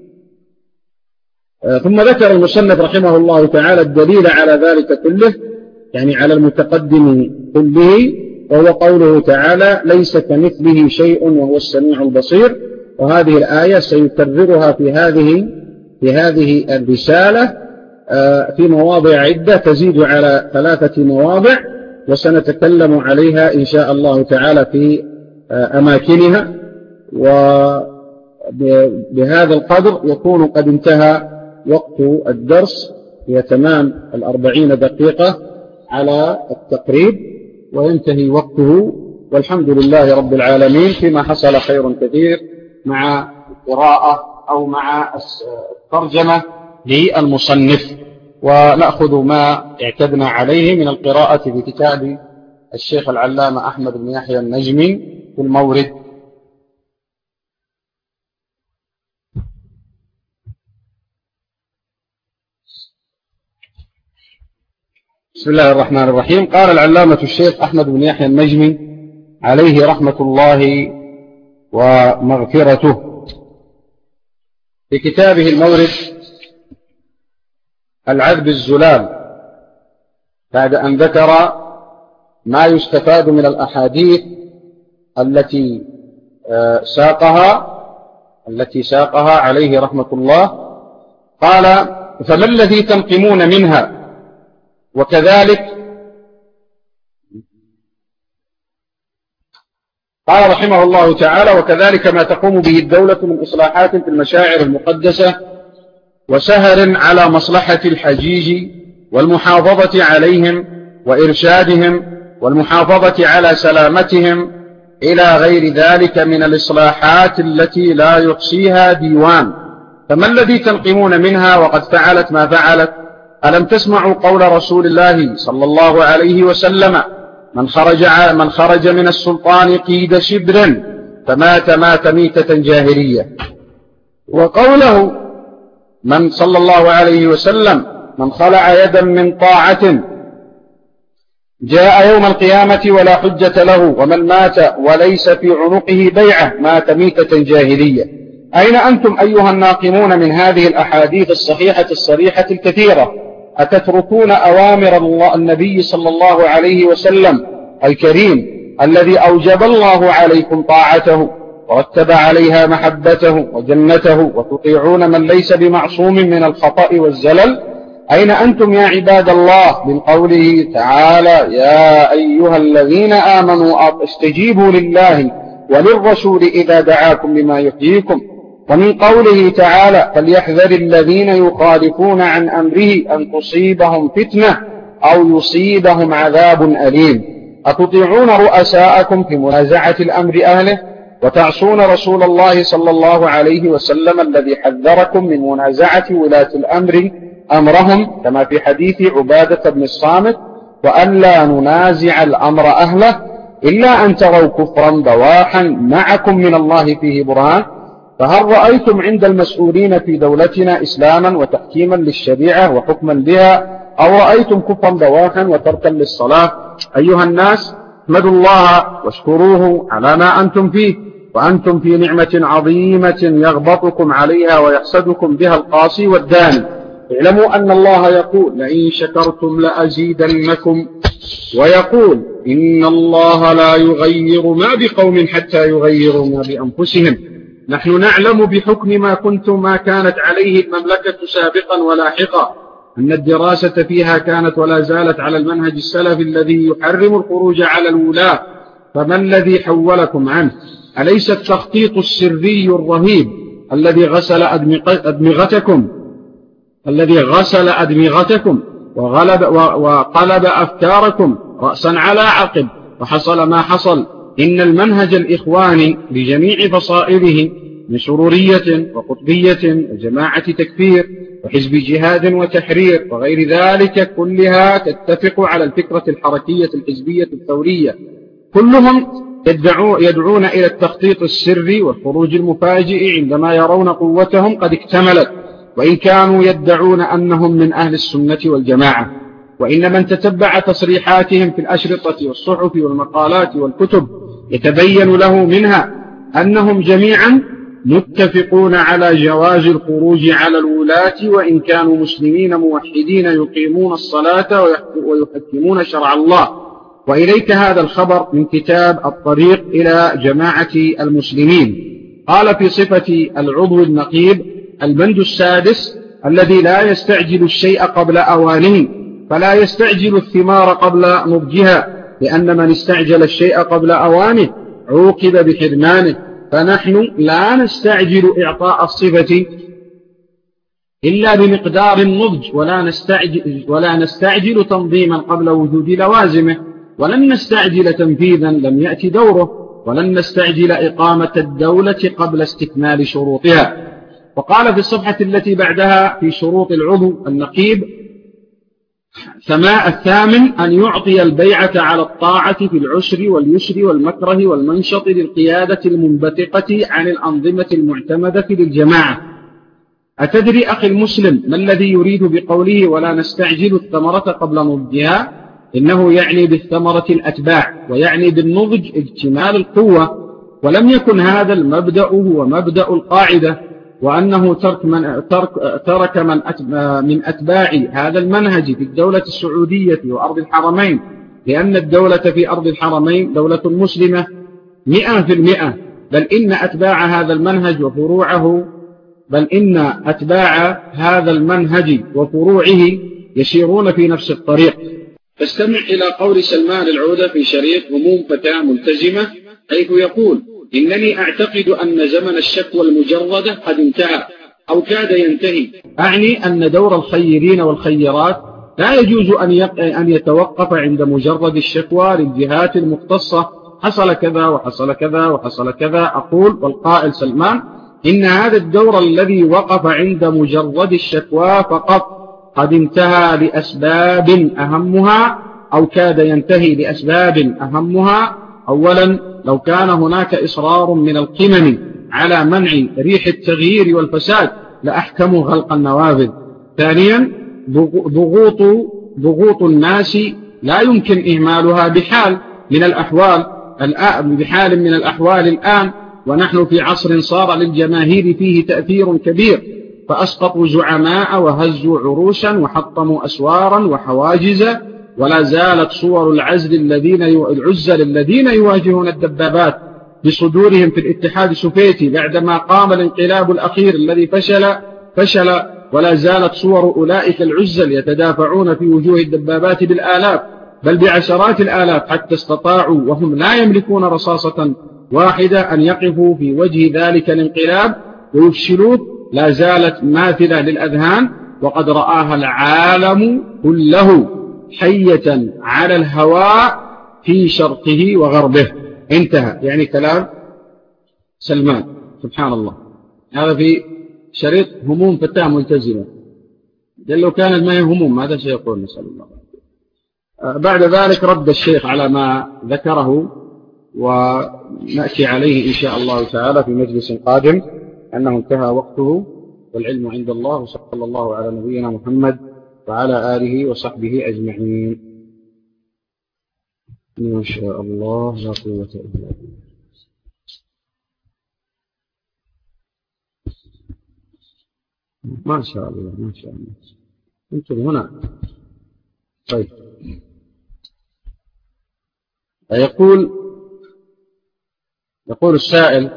ثم ذكر المصنف رحمه الله تعالى الدليل على ذلك كله، يعني على المتقدم كله، وهو قوله تعالى ليس كمثله شيء وهو السميع البصير. وهذه الآية سيكررها في هذه الرسالة في مواضع عدة تزيد على 3 مواضع، وسنتكلم عليها إن شاء الله تعالى في أماكنها. وبهذا القدر يكون قد انتهى وقت الدرس، هي تمام 40 دقيقة على التقريب وينتهي وقته، والحمد لله رب العالمين فيما حصل خير كثير مع القراءة أو مع الترجمة للمصنف، ونأخذ ما اعتدنا عليه من القراءة في كتاب الشيخ العلامة أحمد بن يحيى النجمي في المورد. بسم الله الرحمن الرحيم. قال العلامة الشيخ أحمد بن يحيى النجمي عليه رحمة الله ومغفرته في كتابه المورد العذب الزلال، بعد أن ذكر ما يستفاد من الأحاديث التي ساقها عليه رحمة الله، قال: فما الذي تنقمون منها؟ وكذلك قال رحمه الله تعالى: وكذلك ما تقوم به الدولة من إصلاحات في المشاعر المقدسة وسهر على مصلحة الحجيج والمحافظة عليهم وإرشادهم والمحافظة على سلامتهم إلى غير ذلك من الإصلاحات التي لا يحصيها ديوان، فما الذي تنقمون منها وقد فعلت ما فعلت؟ ألم تسمعوا قول رسول الله صلى الله عليه وسلم: من خرج من السلطان قيد شبر فمات ميتة جاهلية، وقوله من صلى الله عليه وسلم: من خلع يدا من طاعة جاء يوم القيامة ولا حجة له، ومن مات وليس في عنقه بيعة مات ميتة جاهلية. أين أنتم أيها الناقمون من هذه الأحاديث الصحيحة الصريحة الكثيرة؟ أتتركون أوامر النبي صلى الله عليه وسلم الكريم الذي أوجب الله عليكم طاعته ورتب عليها محبته وجنته، وتطيعون من ليس بمعصوم من الخطأ والزلل؟ أين أنتم يا عباد الله من قوله تعالى: يا أيها الذين آمنوا استجيبوا لله وللرسول إذا دعاكم لما يحييكم، ومن قوله تعالى: فليحذر الذين يخالفون عن أمره أن تصيبهم فتنة أو يصيبهم عذاب أليم؟ أتطيعون رؤساءكم في منازعة الأمر أهله وتعصون رسول الله صلى الله عليه وسلم الذي حذركم من منازعة ولاة الأمر أمرهم، كما في حديث عبادة بن الصامت: وأن لا ننازع الأمر أهله إلا أن تروا كفرا بواحا معكم من الله فيه برهان. فهل رأيتم عند المسؤولين في دولتنا إسلاما وتحكيما للشريعة وحكما بها، أو رأيتم كفرا بواحا وتركا للصلاة؟ أيها الناس، احمدوا الله واشكروه على ما أنتم فيه، وأنتم في نعمة عظيمة يغبطكم عليها ويحسدكم بها القاصي والداني. اعلموا أن الله يقول: لئن شكرتم لأزيدنكم، ويقول: إن الله لا يغير ما بقوم حتى يغيروا ما بأنفسهم. نحن نعلم بحكم ما كانت عليه المملكة سابقا ولاحقا أن الدراسة فيها كانت ولا زالت على المنهج السلفي الذي يحرم الخروج على الولاة، فما الذي حولكم عنه؟ أليس التخطيط السري الرهيب الذي غسل أدمغتكم وقلب أفكاركم رأسا على عقب، وحصل ما حصل؟ إن المنهج الإخواني بجميع فصائله من سرورية وقطبية وجماعة تكفير وحزب جهاد وتحرير وغير ذلك كلها تتفق على الفكرة الحركية الحزبية الثورية، كلهم يدعون إلى التخطيط السري والخروج المفاجئ عندما يرون قوتهم قد اكتملت، وإن كانوا يدعون أنهم من أهل السنة والجماعة. وإن من تتبع تصريحاتهم في الأشرطة والصحف والمقالات والكتب يتبين له منها أنهم جميعا متفقون على جواز الخروج على الولاة، وإن كانوا مسلمين موحدين يقيمون الصلاة ويحكمون شرع الله. وإليك هذا الخبر من كتاب الطريق إلى جماعة المسلمين. قال في صفة العضو النقيب: البند السادس: الذي لا يستعجل الشيء قبل أوانه، فلا يستعجل الثمار قبل نضجها، لأن من استعجل الشيء قبل أوانه عوقب بحرمانه، فنحن لا نستعجل إعطاء الصفة إلا بمقدار النضج، ولا نستعجل تنظيما قبل وجود لوازمه، ولن نستعجل تنفيذا لم يأت دوره، ولن نستعجل إقامة الدولة قبل استكمال شروطها. وقال في الصفحة التي بعدها في شروط العضو النقيب: الثامن أن يعطي البيعة على الطاعة في العسر واليسر والمكره والمنشط للقيادة المنبثقة عن الأنظمة المعتمدة للجماعة. أتدري أخي المسلم ما الذي يريد بقوله ولا نستعجل الثمرة قبل نضجها؟ إنه يعني بالثمرة الأتباع، ويعني بالنضج اكتمال القوة. ولم يكن هذا المبدأ هو مبدأ القاعدة، وأنه ترك من أتباع هذا المنهج في الدولة السعودية وأرض الحرمين، لأن الدولة في أرض الحرمين دولة مسلمة 100%، بل إن أتباع هذا المنهج وفروعه يسيرون في نفس الطريق. فاستمع إلى قول سلمان العودة في شريط هموم فتاة ملتزمة، حيث يقول: إنني أعتقد أن زمن الشكوى المجردة قد انتهى أو كاد ينتهي. أعني أن دور الخيرين والخيرات لا يجوز أن يتوقف عند مجرد الشكوى للجهات المختصة: حصل كذا وحصل كذا وحصل كذا. أقول والقائل سلمان إن هذا الدور الذي وقف عند مجرد الشكوى فقط قد انتهى لأسباب أهمها أو كاد ينتهي لأسباب أهمها. أولا، لو كان هناك إصرار من القمم على منع ريح التغيير والفساد لأحكموا غلق النوافذ. ثانيا، ضغوط الناس لا يمكن إهمالها بحال من الأحوال الآن، ونحن في عصر صار للجماهير فيه تأثير كبير، فأسقطوا زعماء وهزوا عروشا وحطموا أسوارا وحواجز، ولا زالت صور العزل الذين يواجهون الدبابات بصدورهم في الاتحاد السوفيتي بعدما قام الانقلاب الأخير الذي فشل، ولا زالت صور أولئك العزل يتدافعون في وجوه الدبابات بالآلاف بل بعشرات الآلاف، حتى استطاعوا وهم لا يملكون رصاصة واحدة أن يقفوا في وجه ذلك الانقلاب ويفشلوه. لا زالت ماثلة للأذهان، وقد رآها العالم كله حية على الهواء في شرقه وغربه. انتهى. يعني كلام سلمان، سبحان الله. هذا في شريط هموم فتاة ملتزمة. لو كانت ما هي هموم ماذا سيقول؟ نسأل الله. بعد ذلك رد الشيخ على ما ذكره، ونأتي عليه إن شاء الله تعالى في مجلس قادم، أنه انتهى وقته والعلم عند الله. وصلى الله على نبينا محمد وعلى آله وصحبه أجمعين. ما شاء الله، لا قوة إلا بالله. ما شاء الله، ما شاء الله. أنتم هنا. طيب، يقول السائل: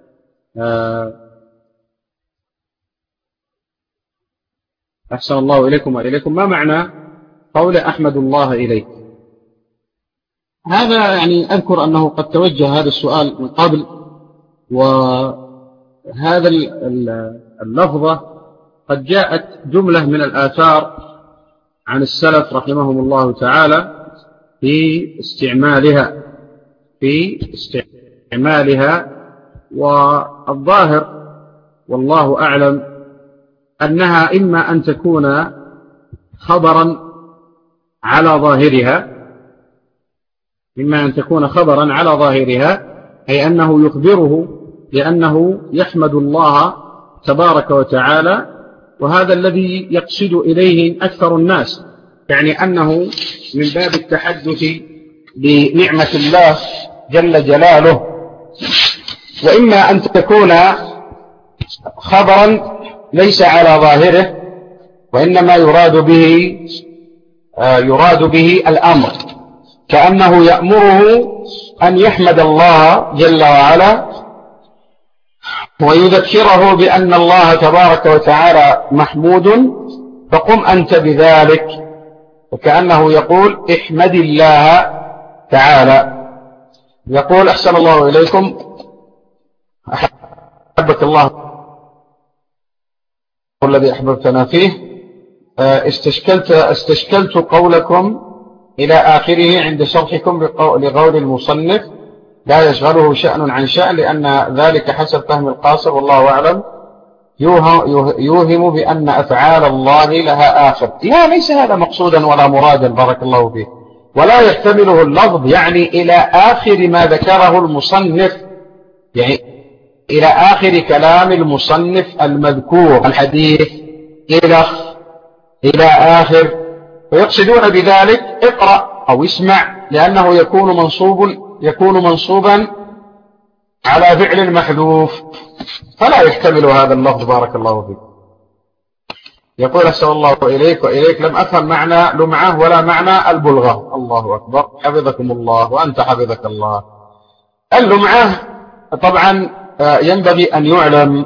أحسن الله إليكم وإليكم، ما معنى قول أحمد الله إليك؟ هذا يعني أذكر أنه قد توجه هذا السؤال من قبل، وهذا اللفظة قد جاءت جملة من الآثار عن السلف رحمهم الله تعالى في استعمالها، والظاهر والله أعلم أنها إما أن تكون خبرا على ظاهرها، أي أنه يخبره بأنه يحمد الله تبارك وتعالى، وهذا الذي يقصد إليه أكثر الناس، يعني أنه من باب التحدث بنعمة الله جل جلاله. وإما أن تكون خبرا ليس على ظاهره، وإنما يراد به الأمر، كأنه يأمره أن يحمد الله جل وعلا ويذكره بأن الله تبارك وتعالى محمود، فقم أنت بذلك، وكأنه يقول احمد الله تعالى. يقول: أحسن الله إليكم، أحبك الله الذي أحببتنا فيه. استشكلت قولكم إلى آخره عند شرحكم لقول المصنف لا يشغله شأن عن شأن، لأن ذلك حسب فهم القاصر والله أعلم يوهم بأن أفعال الله لها آخر. لا، ليس هذا مقصودا ولا مرادا بارك الله فيه، ولا يحتمله اللفظ يعني إلى آخر ما ذكره المصنف، يعني إلى آخر كلام المصنف المذكور الحديث إلى آخر، ويقصدون بذلك اقرأ أو اسمع، لأنه يكون منصوبا على فعل محذوف، فلا يحتمل هذا اللفظ بارك الله فيك. يقول أحسن الله إليك وإليك لم أفهم معنى لمعة ولا معنى البلغة. الله أكبر، حفظكم الله وأنت حفظك الله. اللمعة طبعا ينبغي أن يعلم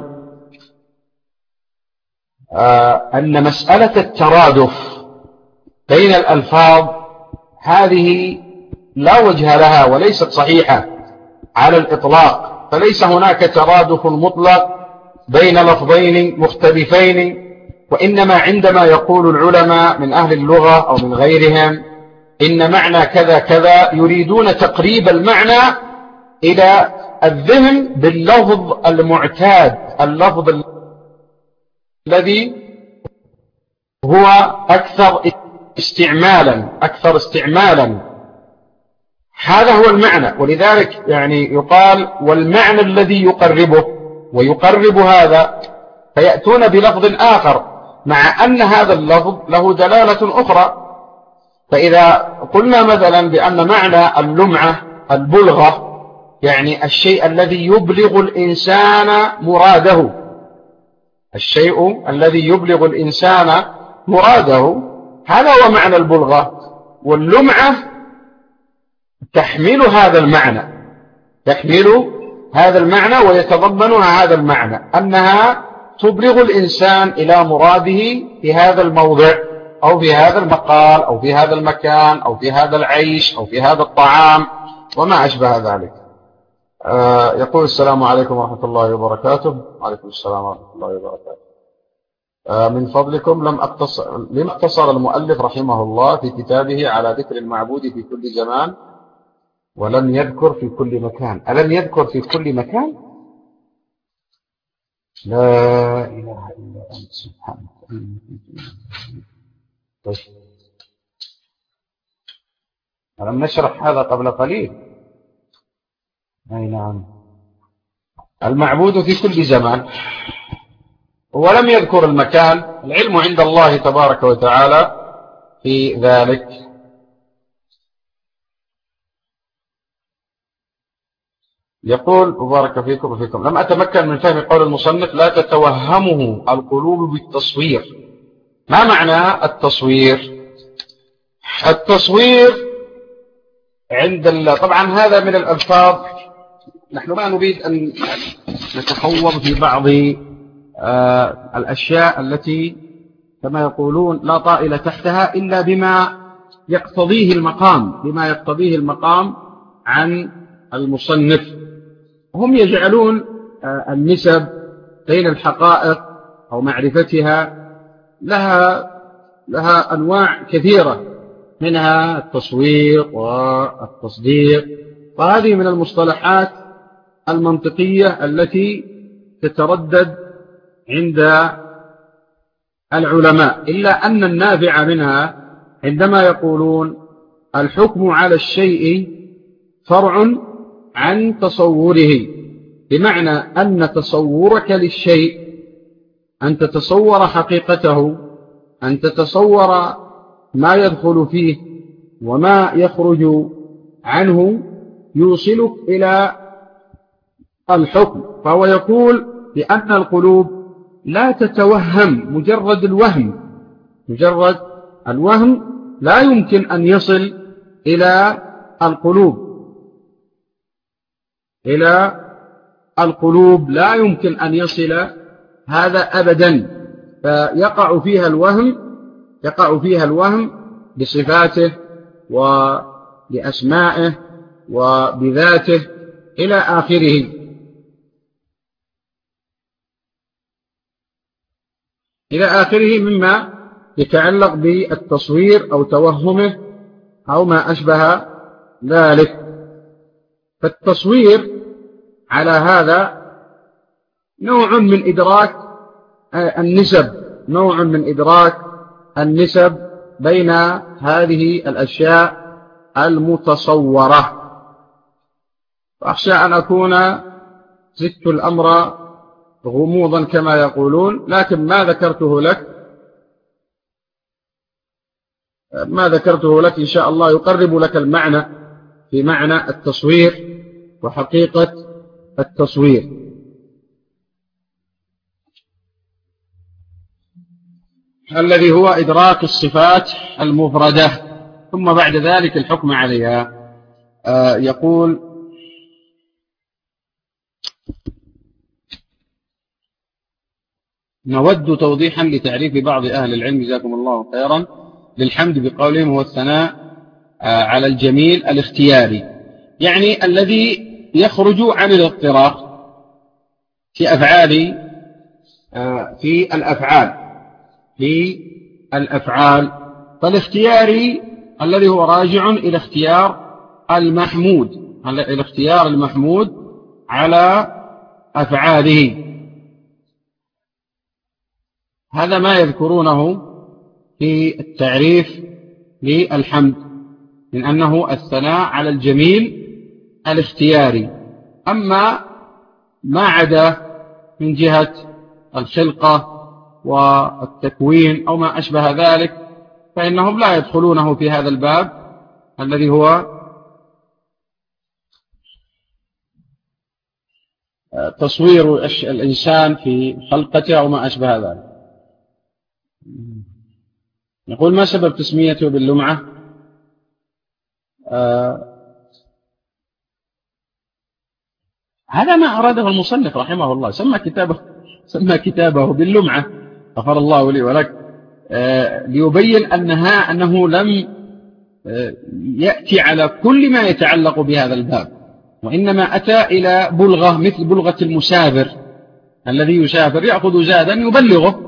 أن مسألة الترادف بين الألفاظ هذه لا وجه لها وليست صحيحة على الإطلاق، فليس هناك ترادف مطلق بين لفظين مختلفين، وإنما عندما يقول العلماء من أهل اللغة أو من غيرهم إن معنى كذا كذا يريدون تقريب المعنى إلى الذهن باللفظ المعتاد، اللفظ الذي هو أكثر استعمالا. هذا هو المعنى، ولذلك يعني يقال والمعنى الذي يقربه ويقرب هذا، فيأتون بلفظ آخر مع أن هذا اللفظ له دلالة أخرى. فإذا قلنا مثلا بأن معنى اللمعة البلغة يعني الشيء الذي يبلغ الإنسان مراده، الشيء الذي يبلغ الإنسان مراده، هذا هو معنى البلغة. واللمعة تحمل هذا المعنى ويتضمنها هذا المعنى، أنها تبلغ الإنسان إلى مراده في هذا الموضع أو في هذا المقال أو في هذا المكان أو في هذا العيش أو في هذا الطعام وما أشبه ذلك. يقول السلام عليكم ورحمة الله وبركاته. وعليكم السلام ورحمة الله وبركاته. من فضلكم لم اقتصر المؤلف رحمه الله في كتابه على ذكر المعبود في كل زمان ولم يذكر في كل مكان؟ ألم يذكر في كل مكان؟ لا إله إلا أنت سبحانك. طيب، ألم نشرح هذا قبل قليل؟ أي نعم، المعبود في كل زمان، ولم يذكر المكان. العلم عند الله تبارك وتعالى في ذلك. يقول بارك فيكم وفيكم لم أتمكن من فهم قول المصنف لا تتوهمه القلوب بالتصوير. ما معنى التصوير؟ التصوير طبعا هذا من الألفاظ، نحن ما نريد أن نتخوض في بعض الأشياء التي كما يقولون لا طائل تحتها إلا بما يقتضيه المقام عن المصنف. هم يجعلون النسب بين الحقائق أو معرفتها لها أنواع كثيرة، منها التصوير والتصديق، وهذه من المصطلحات المنطقية التي تتردد عند العلماء، إلا أن النافع منها عندما يقولون الحكم على الشيء فرع عن تصوره، بمعنى أن تصورك للشيء، أن تتصور حقيقته، أن تتصور ما يدخل فيه وما يخرج عنه، يوصلك إلى الحكم. فهو يقول بأن القلوب لا تتوهم، مجرد الوهم لا يمكن أن يصل إلى القلوب لا يمكن أن يصل هذا أبدا، فيقع فيها الوهم بصفاته وبأسمائه وبذاته إلى آخره. إلى آخره مما يتعلق بالتصوير أو توهمه أو ما أشبه ذلك. فالتصوير على هذا نوع من إدراك النسب بين هذه الأشياء المتصورة. وأخشى أن أكون زدت الأمر غموضا كما يقولون، لكن ما ذكرته لك إن شاء الله يقرب لك المعنى في معنى التصوير وحقيقة التصوير. الذي هو إدراك الصفات المفردة ثم بعد ذلك الحكم عليها. يقول: نود توضيحا لتعريف بعض أهل العلم جزاكم الله خيرا للحمد بقولهم هو الثناء على الجميل الاختياري، يعني الذي يخرج عن الاضطرار في الأفعال. فالاختياري الذي هو راجع إلى اختيار المحمود على أفعاله. هذا ما يذكرونه في التعريف للحمد من أنه الثناء على الجميل الاختياري. أما ما عدا من جهة الخلقة والتكوين أو ما أشبه ذلك فإنهم لا يدخلونه في هذا الباب الذي هو تصوير الإنسان في خلقته أو ما أشبه ذلك. يقول: ما سبب تسميته باللمعة؟ هذا ما أراده المصنف رحمه الله، سمى كتابه باللمعة غفر الله لي ولك، ليبين أنه لم يأتي على كل ما يتعلق بهذا الباب، وإنما أتى إلى بلغة مثل بلغة المسافر الذي يسافر يأخذ زادا يبلغه.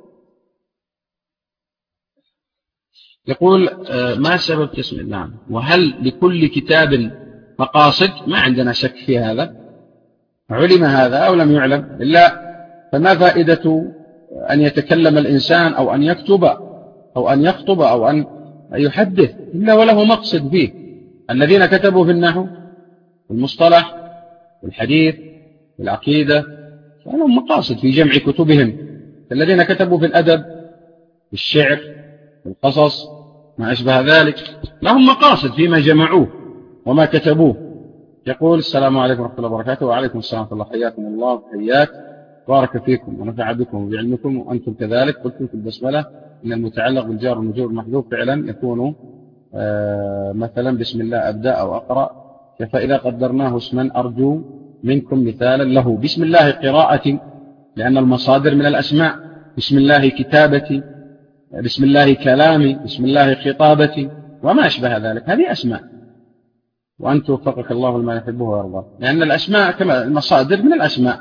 يقول: ما سبب تسمية؟ نعم. وهل لكل كتاب مقاصد؟ ما عندنا شك في هذا، علم هذا أو لم يعلم، إلا فما فائدة أن يتكلم الإنسان أو أن يكتب أو أن يخطب أو أن يحدث إلا وله مقصد فيه. الذين كتبوا في النحو والمصطلح والحديث والعقيدة فلهم مقاصد في جمع كتبهم. الذين كتبوا في الأدب والشعر والقصص ما أشبه ذلك لهم مقاصد فيما جمعوه وما كتبوه. يقول: السلام عليكم ورحمة الله وبركاته. وعليكم السلام ورحمة الله، حياكم الله وحياك، بارك فيكم ونفع بكم وبعلمكم وأنتم كذلك. قلت في البسملة إن المتعلق بالجار والمجرور المحذوف فعلا يكون مثلا بسم الله أبدأ أو أقرأ، فإذا قدرناه اسما أرجو منكم مثالا له. بسم الله قراءتي لأن المصادر من الأسماء، بسم الله كتابتي، بسم الله كلامي، بسم الله خطابتي وما أشبه ذلك، هذه أسماء. وأن توفقك الله لما يحبه ويرضاه، لأن الأسماء كما المصادر من الأسماء.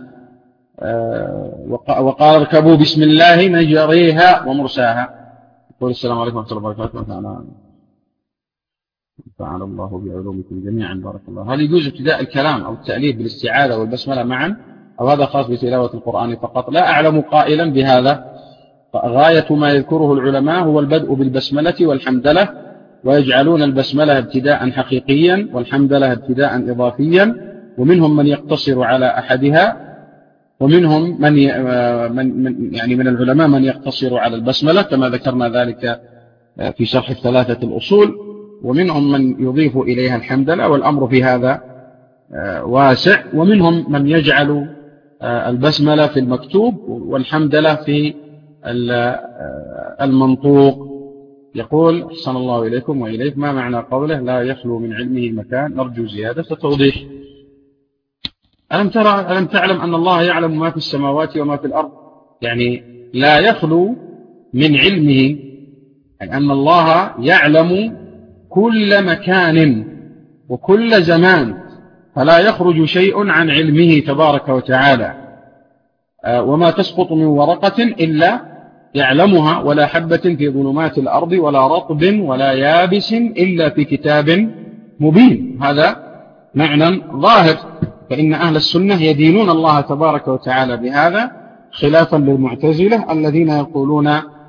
وقال: اركبوا بسم الله مجريها ومرساها. يقول: السلام عليكم ورحمة الله وبركاته. نفعنا الله بعلومكم جميعا بارك الله. هل يجوز ابتداء الكلام أو التأليف بالاستعاذة والبسملة معا، أو هذا خاص بتلاوة القرآن فقط؟ لا أعلم قائلا بهذا. غاية ما يذكره العلماء هو البدء بالبسملة والحمدلة، ويجعلون البسملة ابتداء حقيقيا والحمدلة ابتداء إضافيا، ومنهم من يقتصر على أحدها، ومنهم من العلماء من يقتصر على البسملة كما ذكرنا ذلك في شرح الثلاثة الأصول، ومنهم من يضيف إليها الحمدلة، والأمر في هذا واسع. ومنهم من يجعل البسملة في المكتوب والحمدلة في المنطوق. يقول: أحسن الله إليكم وإليك، ما معنى قوله لا يخلو من علمه مكان؟ نرجو زيادة توضيح. ألم تعلم أن الله يعلم ما في السماوات وما في الأرض؟ يعني لا يخلو من علمه، يعني أن الله يعلم كل مكان وكل زمان، فلا يخرج شيء عن علمه تبارك وتعالى. وما تسقط من ورقة إلا يعلمها ولا حبة في ظلمات الأرض ولا رطب ولا يابس إلا في كتاب مبين. هذا معنى ظاهر. فإن أهل السنة يدينون الله تبارك وتعالى بهذا، خلافا للمعتزلة الذين يقولون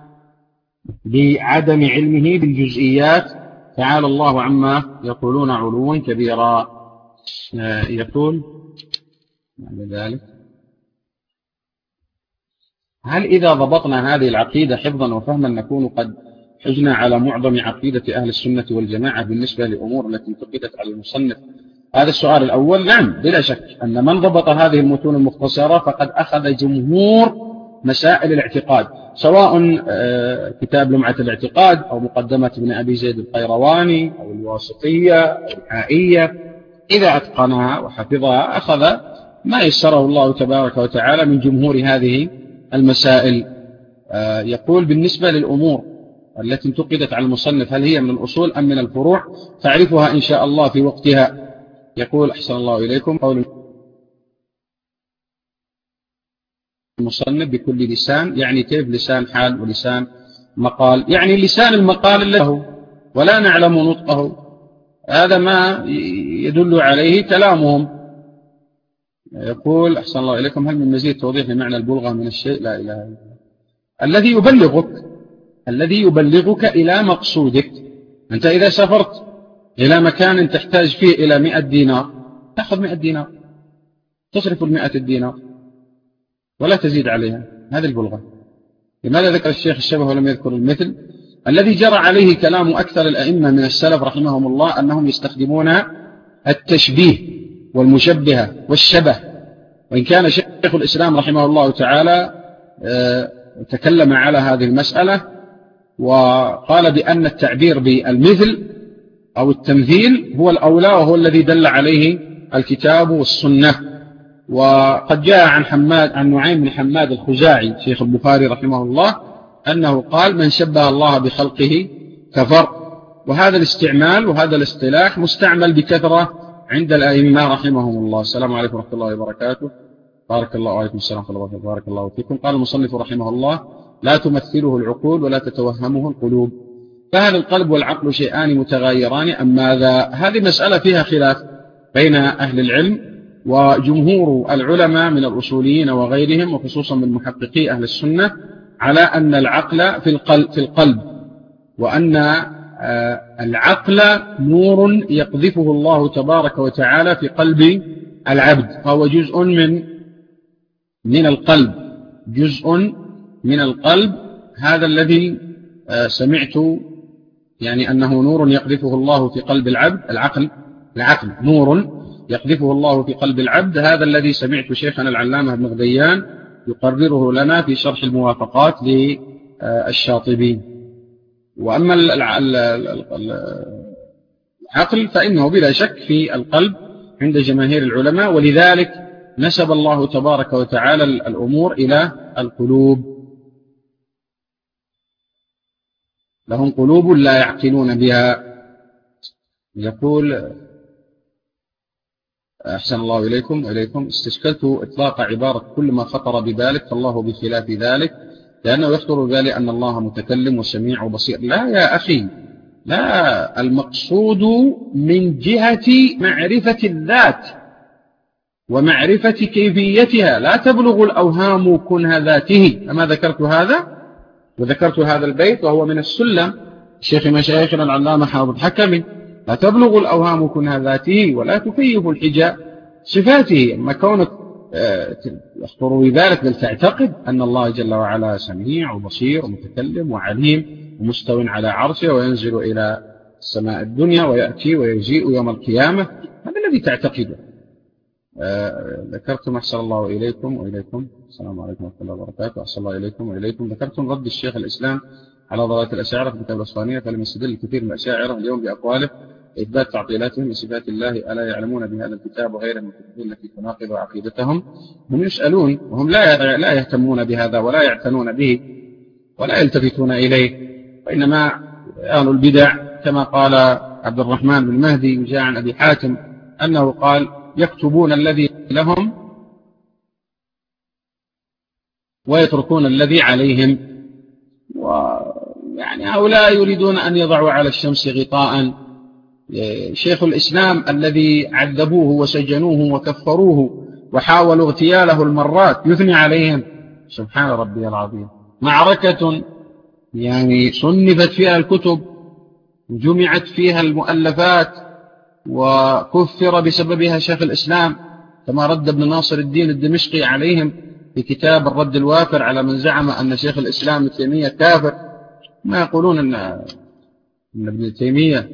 بعدم علمه بالجزئيات، تعالى الله عما يقولون علوا كبيرا. يقول بعد ذلك: هل إذا ضبطنا هذه العقيدة حفظا وفهما نكون قد حجنا على معظم عقيدة أهل السنة والجماعة بالنسبة لأمور التي انتقدت على المصنف؟ هذا السؤال الأول. نعم، بلا شك أن من ضبط هذه المتون المختصرة فقد أخذ جمهور مسائل الاعتقاد، سواء كتاب لمعة الاعتقاد أو مقدمة ابن أبي زيد القيرواني أو الواسطية أو الحائية، إذا أتقنها وحفظها أخذ ما يسره الله تبارك وتعالى من جمهور هذه المسائل. يقول: بالنسبة للأمور التي انتقدت على المصنف هل هي من الأصول أم من الفروع؟ تعرفها إن شاء الله في وقتها. يقول: أحسن الله إليكم. قول المصنف بكل لسان، يعني كيف لسان حال ولسان مقال؟ يعني لسان المقال له ولا نعلم نطقه، هذا ما يدل عليه كلامهم. يقول: أحسن الله إليكم، هل من مزيد توضيح لمعنى البلغة من الشيء؟ لا إله إلا الله. الذي يبلغك إلى مقصودك. أنت إذا سافرت إلى مكان تحتاج فيه إلى 100 دينار تأخذ 100 دينار، تصرف 100 الدينار ولا تزيد عليها، هذه البلغة. لماذا ذكر الشيخ الشبه ولم يذكر المثل؟ الذي جرى عليه كلام أكثر الأئمة من السلف رحمهم الله أنهم يستخدمون التشبيه والمشبهة والشبه، وإن كان شيخ الإسلام رحمه الله تعالى تكلم على هذه المسألة وقال بأن التعبير بالمثل أو التمثيل هو الأولى وهو الذي دل عليه الكتاب والسنة. وقد جاء عن نعيم بن حماد الخزاعي شيخ البخاري رحمه الله أنه قال: من شبه الله بخلقه كفر. وهذا الاستعمال وهذا الاصطلاح مستعمل بكثرة عند الأئمة رحمهم الله. السلام عليكم ورحمة الله وبركاته. بارك الله وعليكم السلام ورحمة الله وبركاته. بارك الله فيكم. قال المصنف رحمه الله: لا تمثله العقول ولا تتوهمه القلوب. فهل القلب والعقل شيئان متغايران أم ماذا؟ هذه مسألة فيها خلاف بين أهل العلم، وجمهور العلماء من الأصوليين وغيرهم وخصوصا من محققي أهل السنة على أن العقل في القلب، وأن العقل نور يقذفه الله تبارك وتعالى في قلب العبد، فهو جزء من القلب، جزء من القلب. هذا الذي سمعت، يعني أنه نور يقذفه الله في قلب العبد. العقل نور يقذفه الله في قلب العبد، هذا الذي سمعت شيخنا العلامة ابن غديان يقرره لنا في شرح الموافقات للشاطبي. وأما العقل فإنه بلا شك في القلب عند جماهير العلماء، ولذلك نسب الله تبارك وتعالى الأمور إلى القلوب. لهم قلوب لا يعقلون بها. يقول: أحسن الله إليكم وإليكم، استشكلت إطلاق عبارة كل ما خطر ببالك فالله بخلاف ذلك، لأنه يخطر ببالي أن الله متكلم وسميع وبصير. لا يا أخي، لا، المقصود من جهة معرفة الذات ومعرفة كيفيتها، لا تبلغ الأوهام كنه ذاته. أما ذكرت هذا وذكرت هذا البيت وهو من السلم شيخ مشايخنا العلامة حافظ حكمي: لا تبلغ الأوهام كنه ذاته ولا تكيف الحجاب صفاته. أما كونك يخطر بذلك بل تعتقد أن الله جل وعلا سميع وبصير ومتكلم وعليم ومستو على عرشه وينزل إلى السماء الدنيا ويأتي ويجيء يوم القيامة، هذا الذي تعتقده. ذكرتم أحسن الله إليكم وإليكم. السلام عليكم ورحمة الله وبركاته. أحسن الله إليكم وإليكم. ذكرتم رد الشيخ الإسلام على ضلالة الأشاعرة في كتاب الأصفهانية، فلم يستدل الكثير من الأشاعرة اليوم بأقواله إثبات تعطيلاتهم لصفات الله، ألا يعلمون بهذا الكتاب وغيره من الكتب التي تناقض عقيدتهم؟ هم يسألون وهم لا يهتمون بهذا ولا يعتنون به ولا يلتفتون إليه، وإنما أهل البدع كما قال عبد الرحمن بن مهدي جاء عن أبي حاتم أنه قال: يكتبون الذي لهم ويتركون الذي عليهم. يعني هؤلاء يريدون أن يضعوا على الشمس غطاء. شيخ الإسلام الذي عذبوه وسجنوه وكفروه وحاولوا اغتياله المرات يثني عليهم. سبحان ربي العظيم. معركة يعني صنفت فيها الكتب وجمعت فيها المؤلفات وكفر بسببها شيخ الإسلام، كما رد ابن ناصر الدين الدمشقي عليهم في كتاب الرد الوافر على من زعم أن شيخ الإسلام ابن تيمية كافر. ما يقولون أن ابن تيمية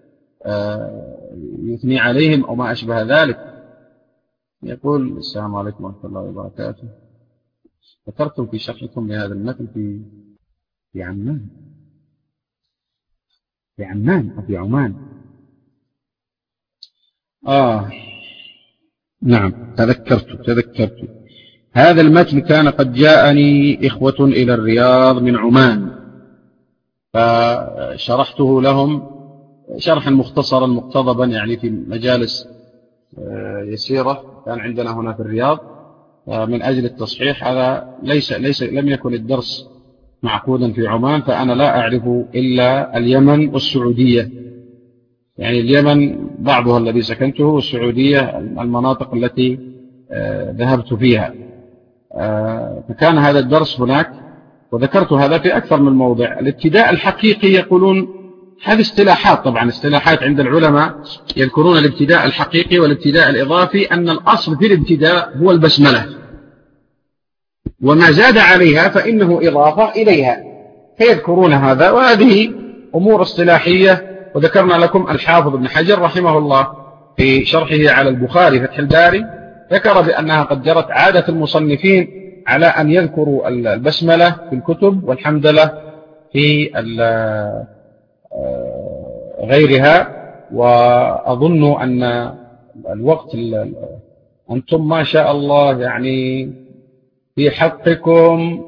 يثني عليهم أو ما أشبه ذلك. يقول: السلام عليكم ورحمة الله وبركاته. ذكرتم في شرحكم لهذا المثل في عمان أو في عمان. نعم، تذكرت. هذا المتن كان قد جاءني إخوة إلى الرياض من عمان، فشرحته لهم شرحا مختصرا مقتضبا، يعني في مجالس يسيرة كان عندنا هنا في الرياض من أجل التصحيح. هذا لم يكن الدرس معقودا في عمان، فأنا لا أعرف إلا اليمن والسعودية، يعني اليمن بعضها الذي سكنته، والسعودية المناطق التي ذهبت فيها. فكان هذا الدرس هناك، وذكرت هذا في أكثر من موضع. الابتداء الحقيقي يقولون هذه اصطلاحات، طبعا اصطلاحات عند العلماء يذكرون الابتداء الحقيقي والابتداء الإضافي، أن الأصل في الابتداء هو البسملة، وما زاد عليها فإنه إضافة إليها، فيذكرون هذا. وهذه أمور اصطلاحية. وذكرنا لكم الحافظ ابن حجر رحمه الله في شرحه على البخاري فتح الباري ذكر بأنها قد جرت عادة المصنفين على أن يذكروا البسملة في الكتب والحمدلة في غيرها. وأظن أن الوقت أنتم ما شاء الله يعني في حقكم،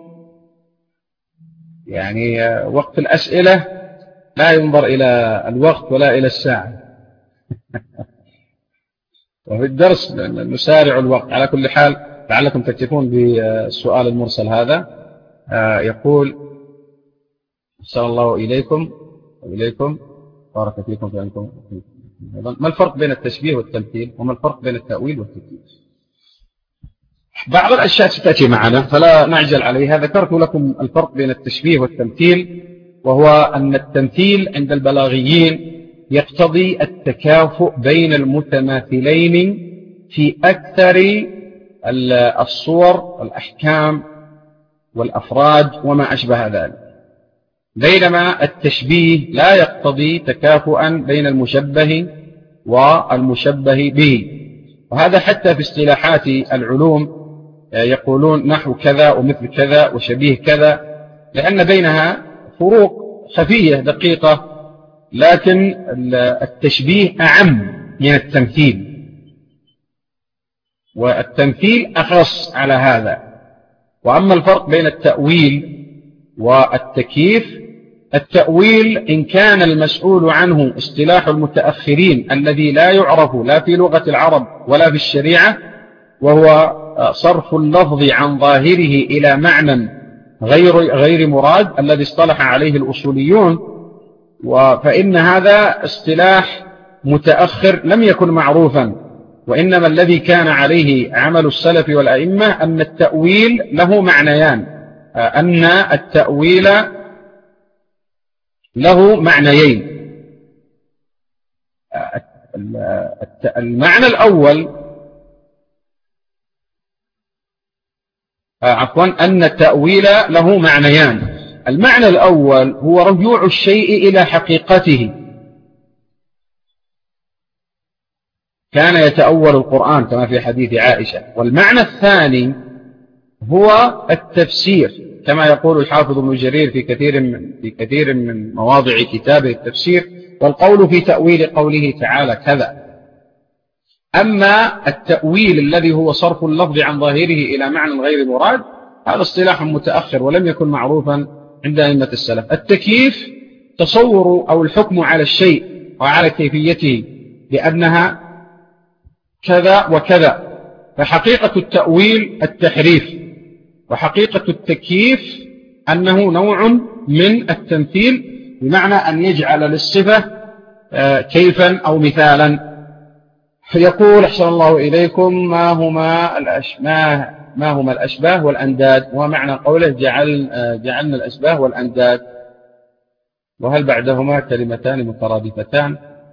يعني وقت الأسئلة لا ينظر إلى الوقت ولا إلى الساعة وفي الدرس نسارع الوقت. على كل حال لعلكم تكتفون بالسؤال المرسل هذا. يقول: أحسن الله إليكم وإليكم، بارك فيكم في أنكم. ما الفرق بين التشبيه والتمثيل، وما الفرق بين التأويل والتكييف؟ بعض الأشياء ستأتي معنا فلا نعجل عليها. ذكرت لكم الفرق بين التشبيه والتمثيل، وهو أن التمثيل عند البلاغيين يقتضي التكافؤ بين المتماثلين في أكثر الصور والأحكام والأفراد وما أشبه ذلك، بينما التشبيه لا يقتضي تكافؤا بين المشبه والمشبه به. وهذا حتى في اصطلاحات العلوم يقولون نحو كذا ومثل كذا وشبيه كذا، لأن بينها فروق خفية دقيقة، لكن التشبيه أعم من التمثيل، والتمثيل أخص على هذا. وأما الفرق بين التأويل والتكييف: التأويل إن كان المسؤول عنه اصطلاح المتأخرين الذي لا يعرف لا في لغة العرب ولا في الشريعة، وهو صرف اللفظ عن ظاهره إلى معنى غير مراد الذي اصطلح عليه الأصوليون، فإن هذا اصطلاح متأخر لم يكن معروفا. وإنما الذي كان عليه عمل السلف والأئمة أن التأويل له معنيان، أن التأويل له معنيين. المعنى الأول أن التأويل له معنيان. المعنى الأول هو رجوع الشيء إلى حقيقته، كان يتأول القرآن كما في حديث عائشة. والمعنى الثاني هو التفسير، كما يقول الحافظ ابن جرير في كثير من مواضع كتابه التفسير: والقول في تأويل قوله تعالى كذا. أما التأويل الذي هو صرف اللفظ عن ظاهره إلى معنى غير مراد، هذا اصطلاح متأخر ولم يكن معروفا عند أئمة السلف. التكييف تصور أو الحكم على الشيء وعلى كيفيته بأنها كذا وكذا، فحقيقة التأويل التحريف، وحقيقة التكييف أنه نوع من التمثيل، بمعنى أن يجعل للصفة كيفا أو مثالا. يقول أحسن الله إليكم: ما هما الأشباه والأنداد؟ ومعنى قوله جعلنا الأشباه والأنداد، وهل بعدهما كلمتان مترادفتان؟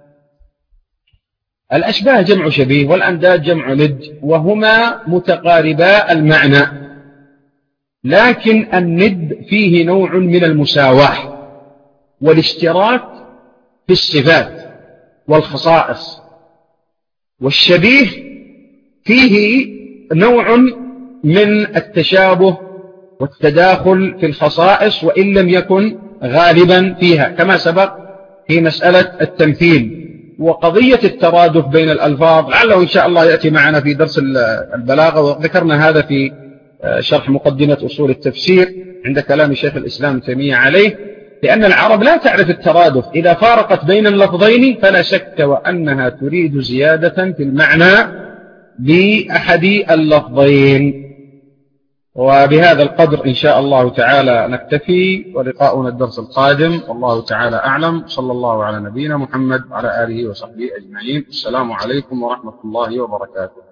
الأشباه جمع شبيه، والأنداد جمع ند، وهما متقاربا المعنى، لكن الند فيه نوع من المساواة والاشتراك في الصفات والخصائص، والشبيه فيه نوع من التشابه والتداخل في الخصائص، وإن لم يكن غالبا فيها، كما سبق في مسألة التمثيل. وقضية الترادف بين الألفاظ لعله إن شاء الله يأتي معنا في درس البلاغة، وذكرنا هذا في شرح مقدمة أصول التفسير عند كلام شيخ الإسلام ابن تيمية عليه، لأن العرب لا تعرف الترادف، إذا فارقت بين اللفظين فلا شك وأنها تريد زيادة في المعنى بأحد اللفظين. وبهذا القدر إن شاء الله تعالى نكتفي، ولقاؤنا الدرس القادم، والله تعالى أعلم. صلى الله على نبينا محمد وعلى آله وصحبه أجمعين. السلام عليكم ورحمة الله وبركاته.